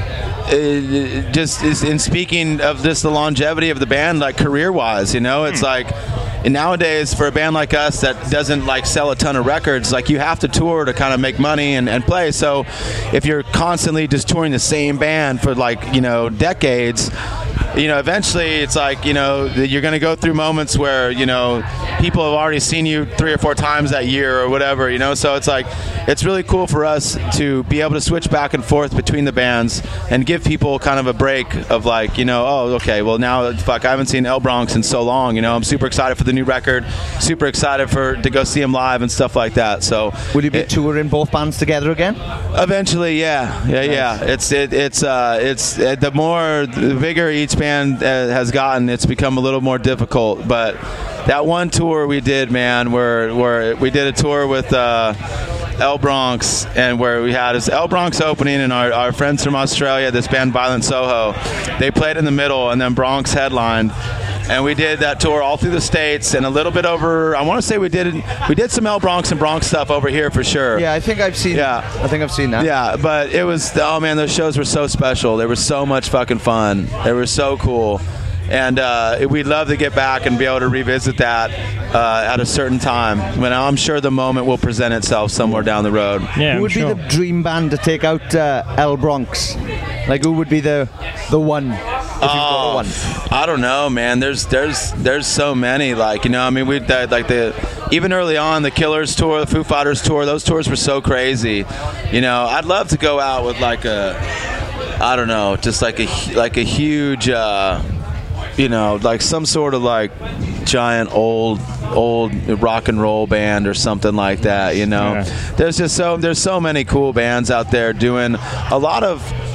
Uh, just is in speaking of this, the longevity of the band, like career-wise, you know, it's hmm. like. And nowadays, for a band like us that doesn't like sell a ton of records, like you have to tour to kind of make money and, and play. So if you're constantly just touring the same band for like, you know, decades, you know, eventually it's like, you know, you're going to go through moments where, you know, people have already seen you three or four times that year or whatever, you know. So it's like, it's really cool for us to be able to switch back and forth between the bands and give people kind of a break of like, you know, oh, okay, well now, fuck, I haven't seen El Bronx in so long, you know. I'm super excited for the new record, super excited for to go see them live and stuff like that. So will you be it, touring both bands together again? Eventually, yeah, yeah, nice. yeah. It's it, it's uh, it's uh, the more the bigger each band uh, has gotten, it's become a little more difficult. But that one tour we did, man, where where we did a tour with uh, El Bronx, and where we had his El Bronx opening, and our, our friends from Australia, this band Violent Soho, they played in the middle, and then Bronx headlined. And we did that tour all through the States and a little bit over. I want to say we did we did some El Bronx and Bronx stuff over here for sure. Yeah, I think I've seen. Yeah, I think I've seen that. Yeah, but it was oh man, those shows were so special. They were so much fucking fun. They were so cool, and uh, we'd love to get back and be able to revisit that uh, at a certain time. When I'm sure the moment will present itself somewhere down the road. Yeah, who would I'm be sure. the dream band to take out uh, El Bronx? Like who would be the the one? Oh, one. I don't know, man. There's there's there's so many. Like, you know, I mean, we like the even early on the Killers tour, the Foo Fighters tour. Those tours were so crazy. You know, I'd love to go out with like a, I don't know, just like a like a huge, uh, you know, like some sort of like giant old old rock and roll band or something like that. You know, yeah. there's just so there's so many cool bands out there doing a lot of.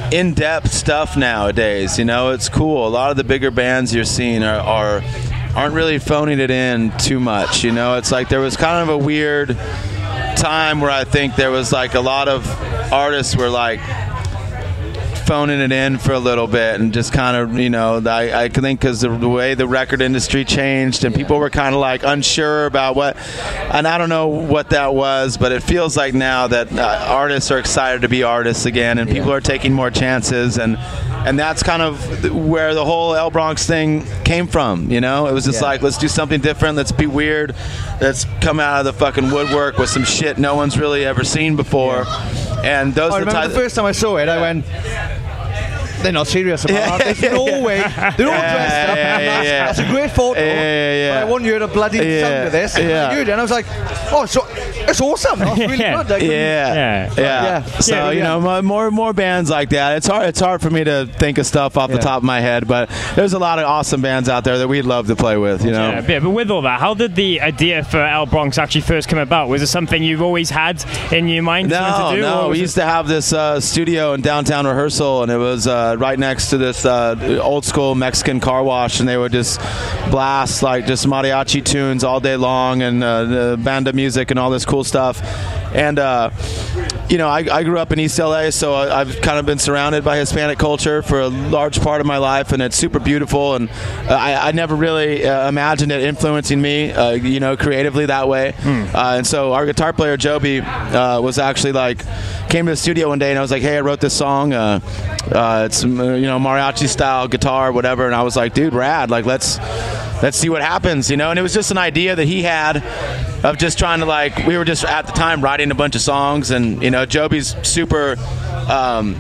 in-depth stuff nowadays. You know, it's cool. A lot of the bigger bands you're seeing are, are aren't really phoning it in too much. You know, it's like there was kind of a weird time where I think there was like a lot of artists were like phoning it in for a little bit and just kind of, you know, I, I think because the, the way the record industry changed and people were kind of like unsure about what, and I don't know what that was, but it feels like now that uh, artists are excited to be artists again, and people are taking more chances, and and that's kind of where the whole El Bronx thing came from. You know, it was just yeah. like, let's do something different, let's be weird, let's come out of the fucking woodwork with some shit no one's really ever seen before. Yeah. And those I are the remember times the first time I saw it, I went, they're not serious about yeah. that. There's no way. They're all yeah, dressed up. Yeah, and that's, yeah. that's a great photo. Yeah, yeah, yeah. But I want you to bloody yeah. sound of this. Yeah. And I was like, oh, so it's awesome. That's really yeah. good. Like, yeah. Yeah. yeah. yeah. So, yeah, you yeah. know, more more bands like that. It's hard It's hard for me to think of stuff off yeah. the top of my head, but there's a lot of awesome bands out there that we'd love to play with, you know. Yeah, but, but with all that, how did the idea for El Bronx actually first come about? Was it something you've always had in your mind No, to do? no. We it... used to have this uh, studio in downtown Rehearsal, and it was uh, right next to this uh, old school Mexican car wash, and they would just blast like just mariachi tunes all day long, and uh, the banda music and all this cool stuff. And uh, you know, I, I grew up in East L A, so I, I've kind of been surrounded by Hispanic culture for a large part of my life, and it's super beautiful. And uh, I, I never really uh, imagined it influencing me, uh, you know, creatively that way. Mm. Uh, and so our guitar player Joby uh, was actually like came to the studio one day, and I was like, "Hey, I wrote this song. Uh, uh, it's you know mariachi style guitar, whatever." And I was like, "Dude, rad! Like let's let's see what happens," you know. And it was just an idea that he had of just trying to like we were just at the time writing a bunch of songs, and you know Joby's super um,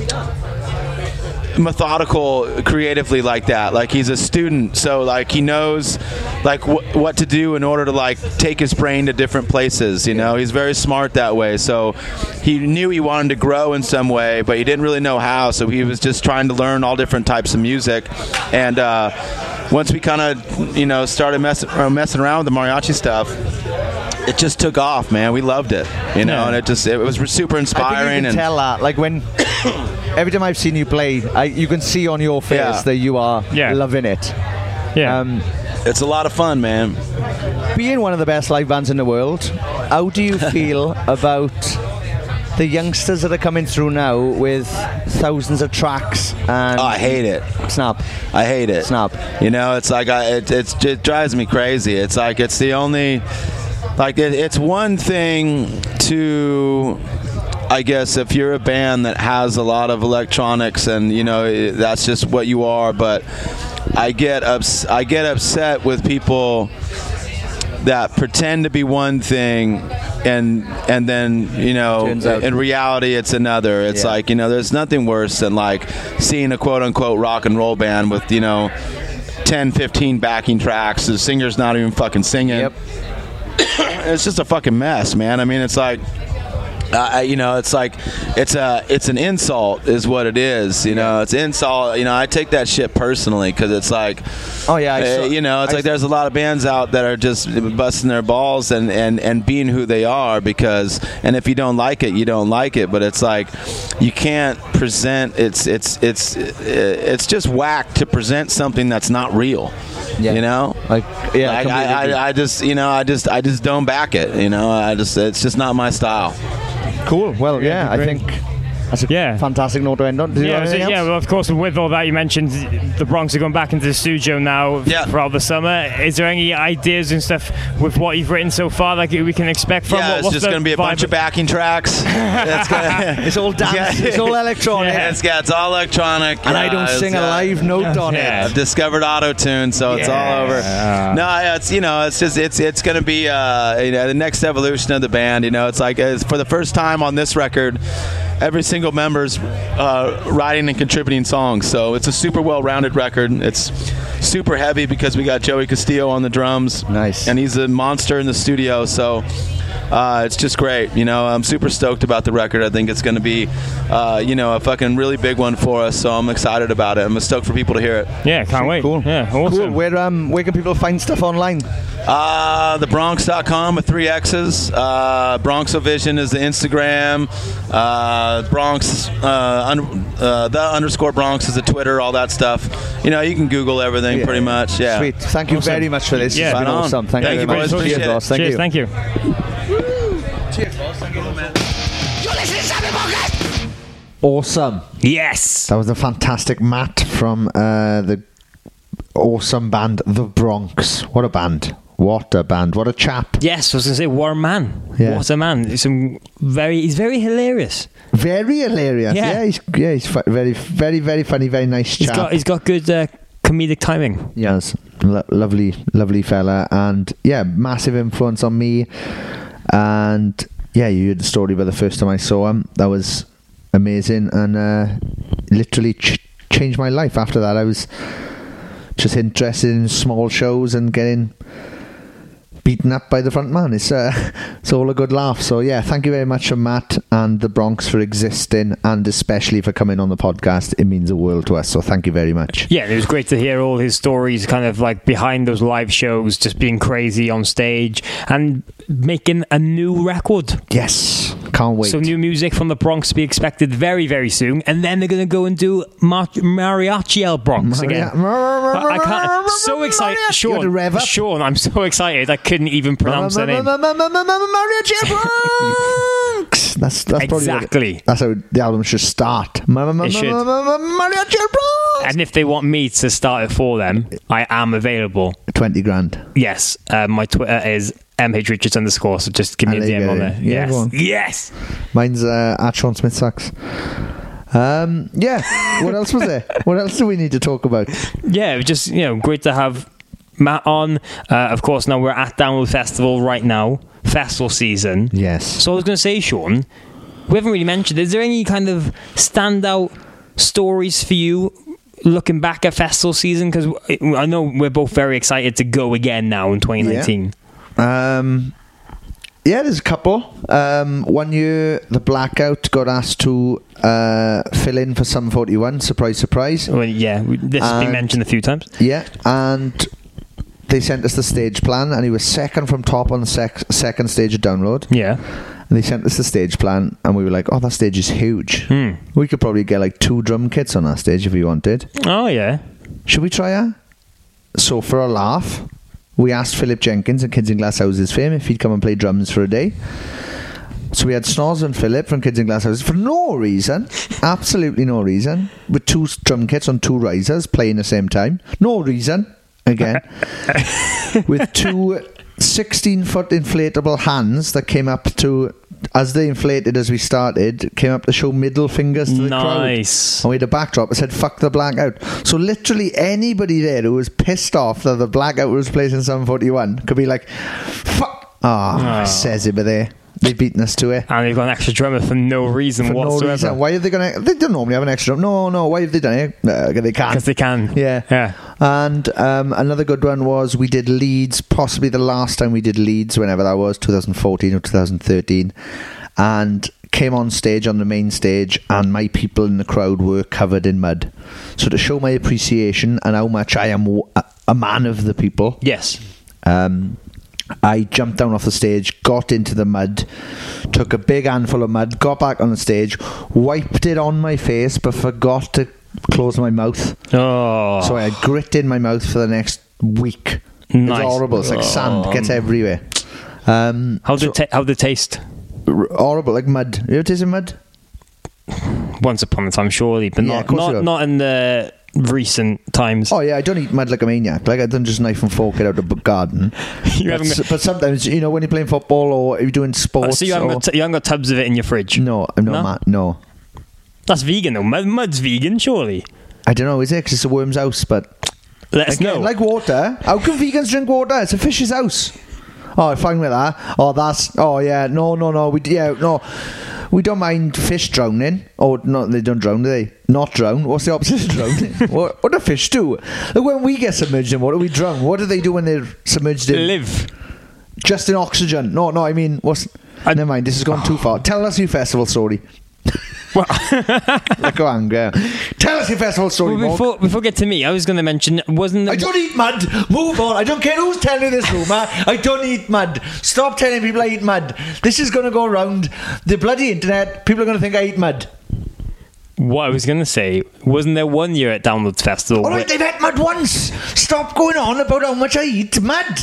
methodical creatively like that. Like he's a student, so like he knows like wh- what to do in order to like take his brain to different places, you know. He's very smart that way, so he knew he wanted to grow in some way, but he didn't really know how, so he was just trying to learn all different types of music. And uh, once we kind of you know started messing, messing around with the mariachi stuff, it just took off, man. We loved it, you know, yeah. and it just it was super inspiring. I think you can and tell that, like when every time I've seen you play, I, you can see on your face yeah. that you are yeah. loving it. Yeah, um, it's a lot of fun, man. Being one of the best live bands in the world, how do you feel about the youngsters that are coming through now with thousands of tracks? And oh, I hate it. Snap. I hate it. Snap. You know, it's like I, it, it's, it drives me crazy. It's like it's the only, like it, it's one thing to, I guess, if you're a band that has a lot of electronics and you know it, that's just what you are. But I get ups- I get upset with people that pretend to be one thing and and then you know in reality it's another. It's yeah. like you know there's nothing worse than like seeing a quote unquote rock and roll band with you know ten, fifteen backing tracks. The singer's not even fucking singing. Yep. It's just a fucking mess, man. I mean, it's like. Uh, you know, it's like it's a it's an insult, is what it is. You know, it's insult. You know, I take that shit personally because it's like, oh yeah, I saw, uh, you know, it's I like there's a lot of bands out that are just busting their balls and, and, and being who they are because, and if you don't like it, you don't like it. But it's like you can't present. It's it's it's it's just whack to present something that's not real. Yeah. You know, like yeah, like, I, I I just you know I just I just don't back it. You know, I just it's just not my style. Cool. Well, yeah, yeah I think that's a yeah. fantastic note to end on. Did you yeah, have anything yeah. else? Well, of course, with all that you mentioned, the Bronx are going back into the studio now yeah. throughout the summer. Is there any ideas and stuff with what you've written so far that we can expect from? Yeah, what, it's what's just going to be a bunch of backing tracks. it's, gonna, it's all dance. Yeah. It's all electronic. Yeah, it's, yeah, it's all electronic. And uh, I don't sing a live note on yeah. it. I've discovered auto-tune, so yeah. it's all over. Yeah. No, it's you know, it's just it's it's going to be uh, you know the next evolution of the band. You know, it's like it's for the first time on this record. Every single member's uh, writing and contributing songs, so it's a super well-rounded record. It's super heavy because we got Joey Castillo on the drums. Nice. And he's a monster in the studio, so uh, it's just great. You know, I'm super stoked about the record. I think it's going to be, uh, you know, a fucking really big one for us, so I'm excited about it. I'm stoked for people to hear it. Yeah, can't wait. Cool. Yeah, awesome. Cool. Where, um, where can people find stuff online? Uh, the Bronx dot com with three X's. Uh, Bronxovision is the Instagram. Uh, Bronx, uh, un- uh, the underscore Bronx is the Twitter, all that stuff. You know, you can Google everything Yeah. pretty much. Yeah. Sweet. Thank you Awesome. very much for this. Yeah. It's been Right on. awesome. Thank, Thank you you, very boys. much. Appreciate Cheers, it. boss. Thank Cheers, you. thank you. Awesome. Yes. That was a fantastic Matt from uh, the awesome band The Bronx. What a band. What a band. What a chap. Yes, I was going to say, what a man. Yeah. What a man. He's, some very, he's very hilarious. Very hilarious. Yeah. Yeah, he's, yeah, he's fu- very, very, very funny, very nice He's chap. got, he's got good uh, comedic timing. Yes, Lo- lovely, lovely fella, and yeah, massive influence on me. And yeah, you heard the story about the first time I saw him. That was amazing, and uh, literally ch- changed my life. After that, I was just interested in small shows and getting beaten up by the front man. It's uh, it's all a good laugh. So yeah, thank you very much to Matt and the Bronx for existing, and especially for coming on the podcast. It means the world to us. So thank you very much. Yeah, it was great to hear all his stories, kind of like behind those live shows, just being crazy on stage and making a new record. Yes, can't wait. So new music from the Bronx to be expected very, very soon, and then they're going to go and do Mar- Mariachi El Bronx again. I, I can't. So excited, You had to Sean. rev up. Sean, I'm so excited. I couldn't even pronounce their name. Mariachi El Bronx. That's that's probably Exactly. what- that's how the album should start. It should. Mariachi El Bronx. And if they want me to start it for them, I am available. Twenty grand. Yes, uh, my Twitter is mhrichards underscore. So just give me And a there you D M go. on there. Yeah, Yes, go on. yes. Mine's uh, at Sean Smith Sucks. Um, yeah. What else was there? What else do we need to talk about? Yeah, it was just, you know, great to have Matt on. Uh, of course, now we're at Download Festival right now, festival season. Yes. So I was going to say, Sean, we haven't really mentioned, is there any kind of standout stories for you looking back at festival season? Because I know we're both very excited to go again now in twenty nineteen. Yeah. Um, yeah, there's a couple. Um, one year, the Blackout got asked to uh, fill in for Sum forty-one. Surprise, surprise. Well, yeah, we- this has been And- mentioned a few times. Yeah, and they sent us the stage plan, and he was second from top on the sec- second stage of Download. Yeah. And they sent us the stage plan, and we were like, oh, that stage is huge. Hmm. We could probably get like two drum kits on that stage if we wanted. Oh, yeah. Should we try that? So for a laugh, we asked Philip Jenkins at Kids in Glass Houses fame if he'd come and play drums for a day. So we had Snoz and Philip from Kids in Glass Houses for no reason, absolutely no reason, with two drum kits on two risers playing at the same time. No reason, again. With two sixteen-foot inflatable hands that came up to, as they inflated as we started, came up to show middle fingers to the crowd. Nice. And we had a backdrop that said, fuck the Blackout. So literally anybody there who was pissed off that the Blackout was playing Sum forty-one could be like, fuck. Ah, oh, says it, but they they've beaten us to it. And they've got an extra drummer for no reason For whatsoever. no reason. Why are they going to... They don't normally have an extra drum. No, no, why have they done it? Uh, they can. Because they can. Yeah. Yeah. And um, another good one was we did Leeds, possibly the last time we did Leeds, whenever that was, twenty fourteen or twenty thirteen, and came on stage on the main stage, and my people in the crowd were covered in mud. So to show my appreciation and how much I am a, a man of the people, Yes. um, I jumped down off the stage, got into the mud, took a big handful of mud, got back on the stage, wiped it on my face, but forgot to close my mouth. Oh. So I had grit in my mouth for the next week. Nice. It's horrible. It's like sand. Oh. Gets everywhere. Um, How did so- it ta- how did it taste? r- horrible, like mud. You ever tasted mud? Once upon a time, surely, but Yeah, not of course you not, have. not in the recent times. Oh yeah, I don't eat mud like a maniac. Like I don't just knife and fork it out of the garden. You but, haven't got- s- but sometimes, you know, when you're playing football or you're doing Oh, sports. so you haven't, or- got t- you haven't got tubs of it in your fridge? no, I'm not No? mad. No, That's vegan though. Mud, mud's vegan, surely. I don't know. Is it? 'Cause it's a worm's house, but Let us again, know. like water. How can vegans drink water? It's a fish's house. Oh, fine with that. Oh, that's. Oh, yeah. No, no, no. We yeah, no. We don't mind fish drowning. Oh, no, they don't drown, do they? Not drown. What's the opposite of drowning? what, what do fish do? Like when we get submerged in water, we drown. What do they do when they're submerged in? Live. Just in oxygen. No, no. I mean, what's? I- never mind. This has gone too far. Tell us your festival story. Well, Like, go on, go. Tell us that's your festival story, Well, Mark. before, before we get to me, I was going to mention, wasn't the... I don't eat mud. Move on. I don't care who's telling you this rumour. I don't eat mud. Stop telling people I eat mud. This is going to go around the bloody internet. People are going to think I eat mud. What I was going to say, wasn't there one year at Downloads Festival... All right, they've had mud once. Stop going on about how much I eat mud.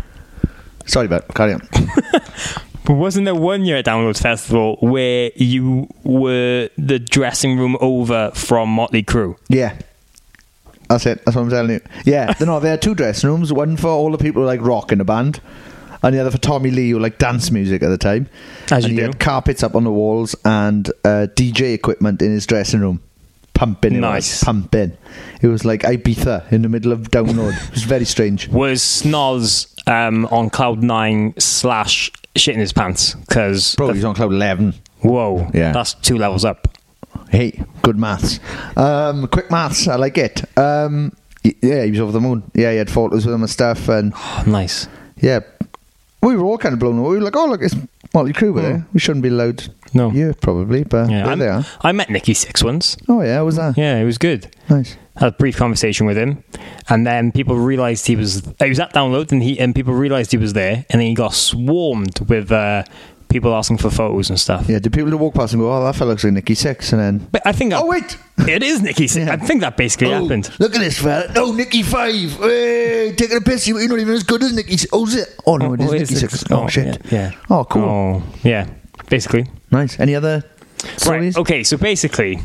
Sorry, but carry on. But wasn't there one year at Downloads Festival where you were the dressing room over from Motley Crue? Yeah. That's it. That's what I'm telling you. Yeah. No, there are two dressing rooms. One for all the people who like rock in the band, and the other for Tommy Lee, who like dance music at the time. As and you he do. had carpets up on the walls and uh, D J equipment in his dressing room. Pumping. It Nice. Was, pumping. It was like Ibiza in the middle of Download. It was very strange. Was Snoz um, on Cloud nine slash shitting his pants? Because... Bro, he's on Cloud eleven. Whoa. Yeah. That's two levels up. Hey, good maths. Um, quick maths, I like it. Um, y- yeah, he was over the moon. Yeah, he had photos with him and stuff. And Oh, nice. yeah, we were all kind of blown away. We were like, oh, look, it's Motley Crue with there. We shouldn't be allowed. No. Yeah, probably, but Yeah, there I'm- they are. I met Nicky Six once. Oh, yeah, how was that? Yeah, it was good. Nice. Had a brief conversation with him, and then people realised he was he was at Download, and he and people realised he was there, and then he got swarmed with uh, people asking for photos and stuff. Yeah, did people that walk past and go, oh, that fella looks like Nicky Six, and then... But I think that, Oh, wait! it is Nicky Six. Yeah. I think that basically Oh, happened. look at this fella. No, Nicky Five. Hey, taking a piss. You're not even as good as Nicky Six. Oh, is it? Oh, no, it is Oh, Nicky Six. Oh, shit. Yeah, yeah. Oh, cool. Oh, yeah. Basically. Nice. Any other stories? Right. Okay. So basically,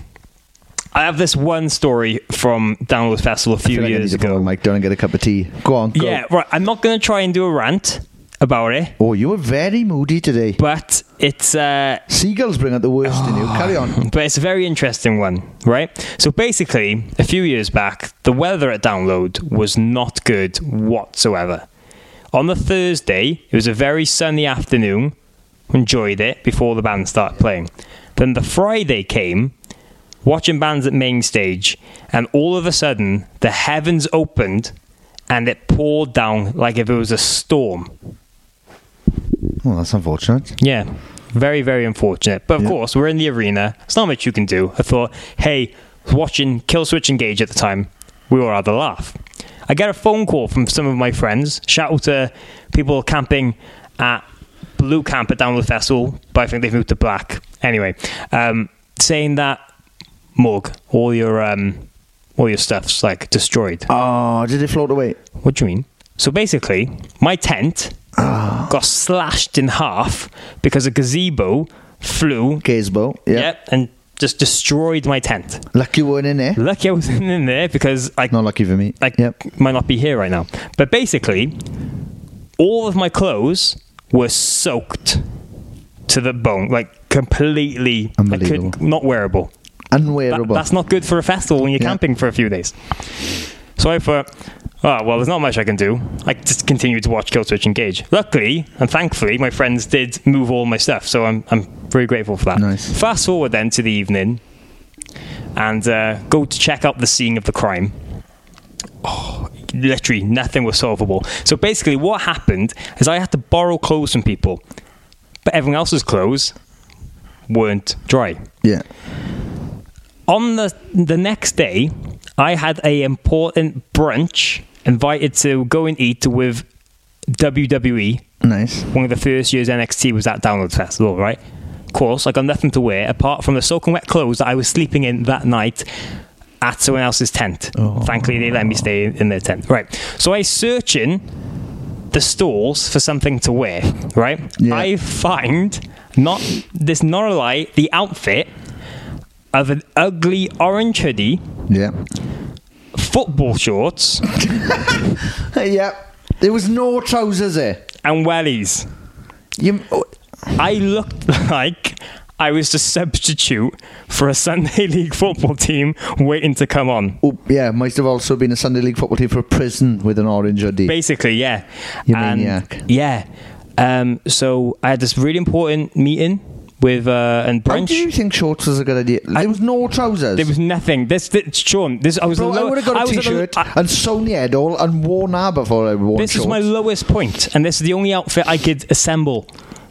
I have this one story from Download Festival a I few feel like I need years to go ago. and Mike down and get a cup of tea. Go on. Go. Yeah. Right. I'm not going to try and do a rant about it, Oh, you were very moody today. but it's. Uh, Seagulls bring out the worst in you. Carry on. But it's a very interesting one, right? So basically, a few years back, the weather at Download was not good whatsoever. On the Thursday, it was a very sunny afternoon. Enjoyed it before the band started playing. Then the Friday came, watching bands at main stage, and all of a sudden, the heavens opened and it poured down like if it was a storm. Well, that's unfortunate. Yeah, very, very unfortunate. But of Yeah. course, we're in the arena. There's not much you can do. I thought, hey, I was watching Killswitch Engage at the time. We all had a laugh. I get a phone call from some of my friends. Shout out to people camping at Blue Camp at Download Festival, but I think they've moved to Black. Anyway, um, saying that, Morg, all your um, all your stuff's like destroyed. Oh, did it float away? What do you mean? So basically, my tent got slashed in half because a gazebo flew. Gazebo. Yeah. Yep, and just destroyed my tent. Lucky you weren't in there. Lucky I wasn't in there because I Not lucky for me. like Yep. might not be here right now. But basically, all of my clothes were soaked to the bone, like completely I Unbelievable. could, not wearable. That- Unwearable. that's not good for a festival when you're Yeah. camping for a few days. So I thought, oh, well, there's not much I can do. I just continued to watch Killswitch Engage. Luckily, and thankfully, my friends did move all my stuff, so I'm, I'm very grateful for that. Nice. Fast forward then to the evening, and uh, go to check out the scene of the crime. Oh, literally nothing was solvable. So basically what happened is I had to borrow clothes from people, but everyone else's clothes weren't dry. Yeah. On the the next day, I had a important brunch, invited to go and eat with W W E. Nice. One of the first years N X T was at Download Festival, right? Of course, I got nothing to wear apart from the soaking wet clothes that I was sleeping in that night at someone else's tent. Oh. Thankfully, they let me stay in their tent. Right. So I searching the stalls for something to wear, right? Yeah. I find, not this not a lie, the outfit of an ugly orange hoodie, Yeah. football shorts, Yeah. There was no trousers there. and wellies. You. Oh, I looked like I was the substitute for a Sunday League football team waiting to come on. oh, yeah. Might have also been a Sunday League football team for a prison with an orange hoodie. Basically, yeah. You And- maniac. Yeah. Um, so I had this really important meeting with uh, and How brunch. do you think shorts was a good idea? There was no trousers. There was nothing. This, this Sean, this I was. Bro, the I low- would have got I a was at the- t-shirt I- and sewn the head all and worn that before I wore This shorts. is my lowest point, and this is the only outfit I could assemble.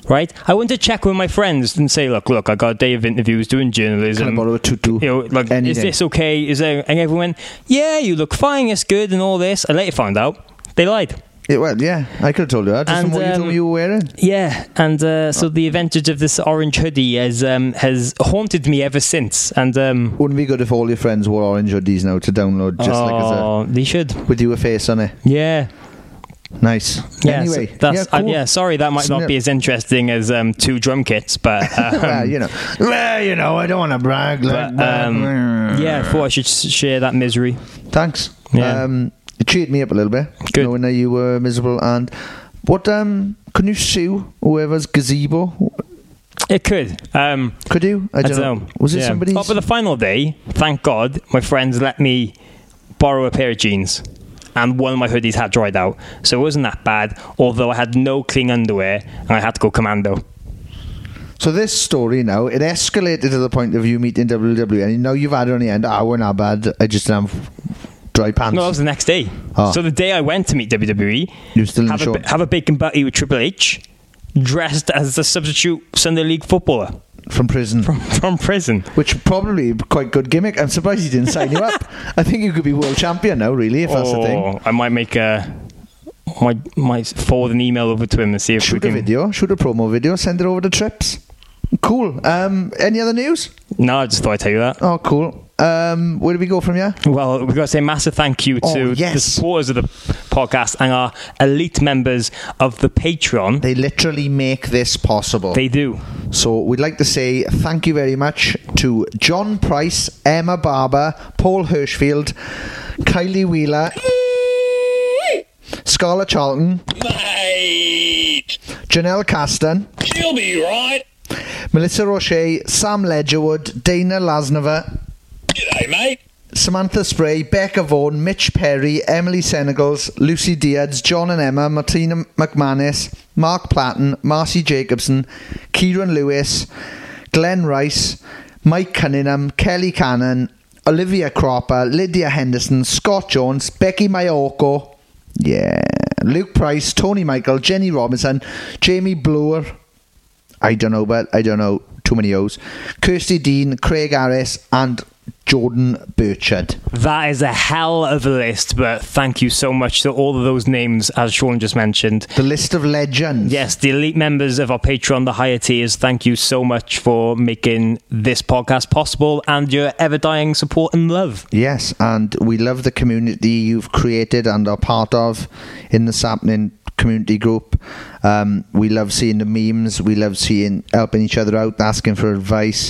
right? I want to check with my friends and say, look, look, I got a day of interviews doing journalism. Can I borrow a tutu? You know, like, Any is day. this okay? Is there? And everyone went, yeah, you look fine, it's good, and all this. I later found out they lied. Yeah, well, yeah, I could have told you that. Just And, from what you told um, me you were wearing. Yeah, and uh, so the advantage of this orange hoodie has um, has haunted me ever since. And um, Wouldn't it be good if all your friends wore orange hoodies now to download, just like as oh, they should. a with you a face on it? Yeah. Nice. Yeah, Anyway, so that's, yeah, uh, cool. yeah, sorry, that might not Yeah. be as interesting as um, two drum kits, but um, well, you know, well, you know, I don't want to brag. Like, but, um, yeah, I thought I should s- share that misery. Thanks. Yeah. Um, it cheered me up a little bit, Good. knowing that you were miserable. And what? Um, can you sue whoever's gazebo? It could. Um, Could you? I don't, know. Was it yeah. somebody's? Oh, but the final day, thank God, my friends let me borrow a pair of jeans. And one of my hoodies had dried out. So it wasn't that bad, although I had no clean underwear and I had to go commando. So this story now, it escalated to the point of you meeting W W E, and now you've had it on the end. Ah, we're not bad. I just didn't have dry pants. No, that was the next day. Oh. So the day I went to meet W W E, You still in have, a, short? ba- have a bacon butty with Triple H, dressed as a substitute Sunday League footballer From prison. from, from prison. Which probably quite good gimmick. I'm surprised he didn't sign you up. I think you could be world champion now, really, if that's the thing. Oh, I might make a... Might, might forward an email over to him and see if Shoot we a can... video, shoot a promo video, send it over to Trips. Cool. Um, any other news? No, I just thought I'd tell you that. Oh, cool. Um, where do we go from here? Well, we've got to say a massive thank you Oh, to yes. the supporters of the podcast and our elite members of the Patreon. They literally make this possible. They do. So we'd like to say thank you very much to John Price, Emma Barber, Paul Hirschfield, Kylie Wheeler, Scarlett Charlton, Mate, Janelle Caston, she'll be right. Melissa Roche, Sam Ledgerwood, Dana Lasnova, G'day, mate. Samantha Spray, Becca Vaughan, Mitch Perry, Emily Senegals, Lucy Diaz, John and Emma, Martina McManus, Mark Platten, Marcy Jacobson, Kieran Lewis, Glenn Rice, Mike Cunningham, Kelly Cannon, Olivia Cropper, Lydia Henderson, Scott Jones, Becky Mayoko, yeah, Luke Price, Tony Michael, Jenny Robinson, Jamie Blower, I don't know, but I don't know, too many O's, Kirsty Dean, Craig Harris, and Jordan Burchard. That is a hell of a list, but thank you so much to all of those names, as Sean just mentioned. The list of legends. Yes, the elite members of our Patreon, the higher tiers, thank you so much for making this podcast possible and your ever-dying support and love. Yes, and we love the community you've created and are part of in the Sappening community group. Um, we love seeing the memes. We love seeing helping each other out, asking for advice.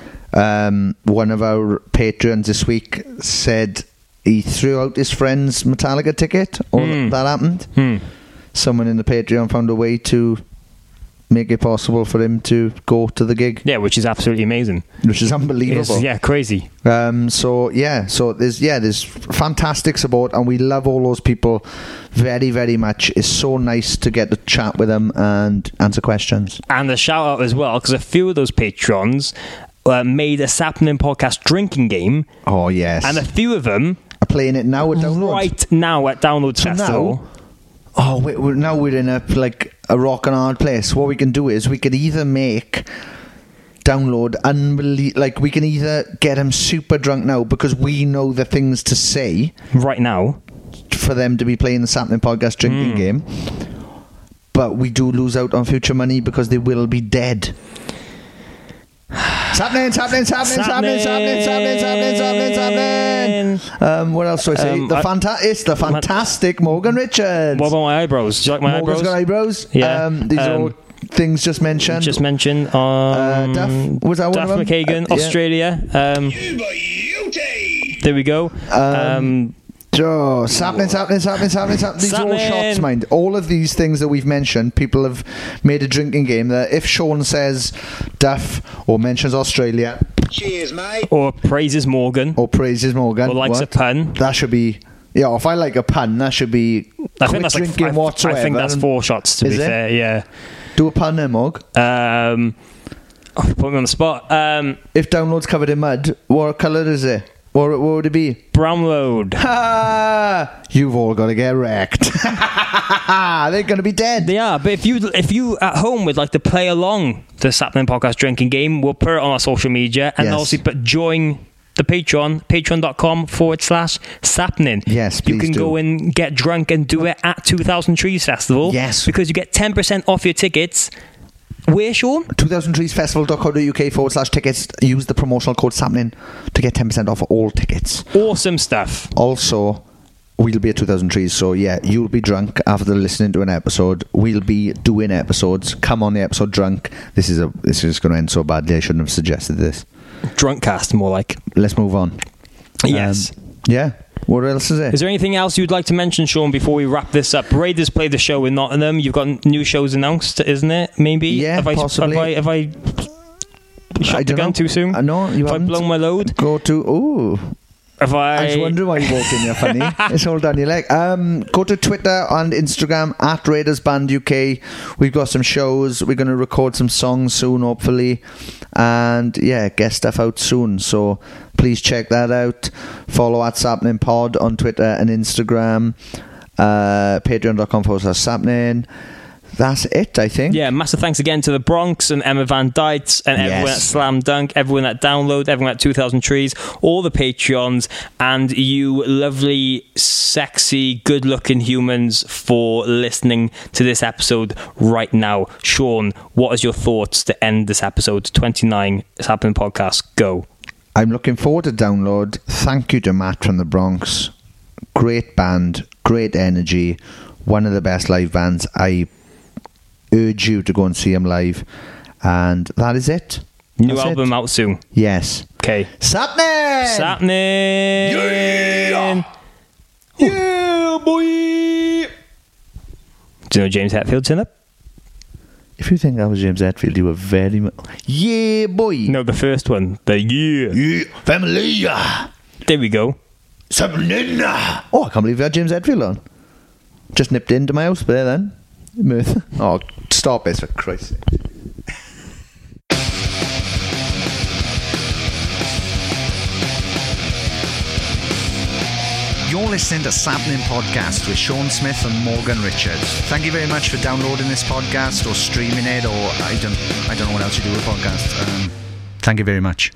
Um, one of our patrons this week said he threw out his friend's Metallica ticket. Or Mm. that happened. Hmm. Someone in the Patreon found a way to make it possible for him to go to the gig, Yeah, which is absolutely amazing. which is unbelievable. It's, yeah, crazy. Um, so yeah, so there's yeah, there's fantastic support, and we love all those people very, very much. It's so nice to get to chat with them and answer questions. And a shout out as well, because a few of those patrons uh, made a Sappening podcast drinking game, Oh yes, and a few of them are playing it now at download. right now at Download So Festival. now- Oh, we we're, now we're in a like a rock and hard place. What we can do is we could either make download unbelie- like we can either get them super drunk now because we know the things to say Right now. for them to be playing the Sappening podcast drinking Mm. game, but we do lose out on future money because they will be dead. It's happening, it's happening, it's happening, it's happening, it's happening, it's happening, it's happening, it's happening, it's happening. Um, what else do I say? Um, the I- fanta- It's the fantastic Morgan Richards. What about my eyebrows? Do you like my Morgan's eyebrows? got eyebrows. Yeah. Um, these are Um, all things just mentioned. Just mentioned. Um, Uh, Duff, was that one Duff of them? McKagan, Uh, yeah. Australia. Um, there we go. Um, Oh, it's happening, it's happening, it's happening, it's happening, it's happening. These are all Happening. shots, mind. All of these things that we've mentioned, people have made a drinking game that if Sean says Duff or mentions Australia Cheers, mate. or praises Morgan. or praises Morgan, Or likes what? a pun. That should be, yeah, if I like a pun, that should be I quick think that's like drinking I, whatsoever. I think that's and- four shots to Is be it? fair. Yeah. Do a pun then, Morg. Um, oh, put me on the spot. Um, If download's covered in mud, what colour is it? What, what would it be? Brownload. Ha! You've all got to get wrecked. They're going to be dead. They are, but if you if you at home would like to play along the Sapnin Podcast drinking game, we'll put it on our social media, and Yes. also but join the Patreon, patreon.com forward slash Sapnin. Yes, You please can do. go and get drunk and do it at two thousand Trees Festival. Yes. Because you get ten percent off your tickets. Where, Sean? two thousand trees festival dot co dot U K forward slash tickets. Use the promotional code Sapnin to get ten percent off all tickets. Awesome stuff. Also, we'll be at two thousand Trees, so yeah, you'll be drunk after listening to an episode. We'll be doing episodes. Come on the episode drunk. This is a this is going to end so badly. I shouldn't have suggested this. Drunk cast, more like. Let's move on. Yes. Um, yeah. What else is it? Is there anything else you'd like to mention, Sean, before we wrap this up? Raiders play the show in Nottingham. You've got new shows announced, isn't it? Maybe? Yeah, have I, possibly. Have I, have I shot I the don't gun know. too soon? Uh, no, you Have I haven't. blown my load? Go to ooh. Have I? I was wondering why you walked in here funny. It's all down your leg. Um, go to Twitter and Instagram at Raiders Band U K. We've got some shows. We're going to record some songs soon, hopefully, and yeah, get stuff out soon. So please check that out. Follow at Sapnin Pod on Twitter and Instagram. Uh, Patreon.com forward slash Sapnin. That's it, I think. Yeah, massive thanks again to the Bronx and Emma Van Dyke and everyone Yes. at Slam Dunk, everyone at Download, everyone at two thousand Trees, all the Patreons, and you lovely, sexy, good-looking humans for listening to this episode right now. Sean, what is your thoughts to end this episode twenty-nine Sapnin Podcast? Go. I'm looking forward to Download. Thank you to Matt from the Bronx. Great band, great energy. One of the best live bands. I urge you to go and see them live. And that is it. New That's album it. out soon. Yes. Okay. Sapnin! Sapnin! Yeah! Yeah, boy! Do you know James Hetfield turn up? If you think I was James Hetfield, you were very much... Yeah, boy! No, the first one. The yeah. Yeah, family! There we go. Sapnin! Oh, I can't believe we had James Hetfield on. Just nipped into my house there then. Mirth. Oh, stop it, for Christ's sake. You're listening to Sapnin Podcast with Sean Smith and Morgan Richards. Thank you very much for downloading this podcast or streaming it, or I don't, I don't know what else you do with podcasts. Um, thank you very much.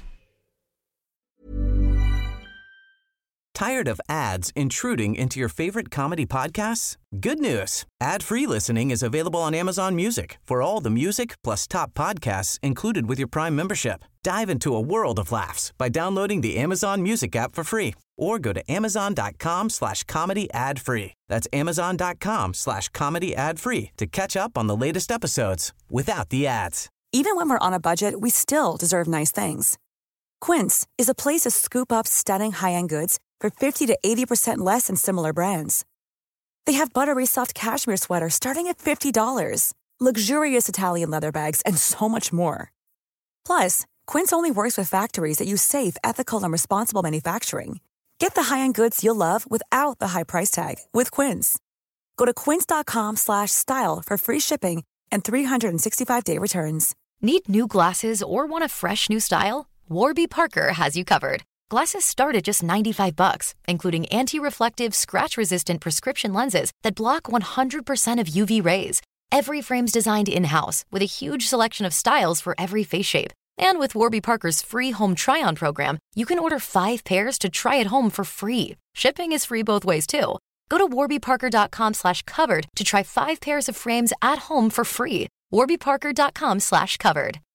Tired of ads intruding into your favorite comedy podcasts? Good news. Ad-free listening is available on Amazon Music for all the music plus top podcasts included with your Prime membership. Dive into a world of laughs by downloading the Amazon Music app for free or go to amazon.com slash comedy ad free. That's amazon.com slash comedy ad free to catch up on the latest episodes without the ads. Even when we're on a budget, we still deserve nice things. Quince is a place to scoop up stunning high-end goods for fifty to eighty percent less than similar brands. They have buttery soft cashmere sweaters starting at fifty dollars, luxurious Italian leather bags, and so much more. Plus, Quince only works with factories that use safe, ethical, and responsible manufacturing. Get the high-end goods you'll love without the high price tag with Quince. Go to quince.com slash style for free shipping and three sixty-five day returns. Need new glasses or want a fresh new style? Warby Parker has you covered. Glasses start at just ninety-five bucks, including anti-reflective, scratch-resistant prescription lenses that block one hundred percent of U V rays. Every frame's designed in-house with a huge selection of styles for every face shape. And with Warby Parker's free home try-on program, you can order five pairs to try at home for free. Shipping is free both ways, too. Go to warbyparker.com slash covered to try five pairs of frames at home for free. warbyparker.com slash covered.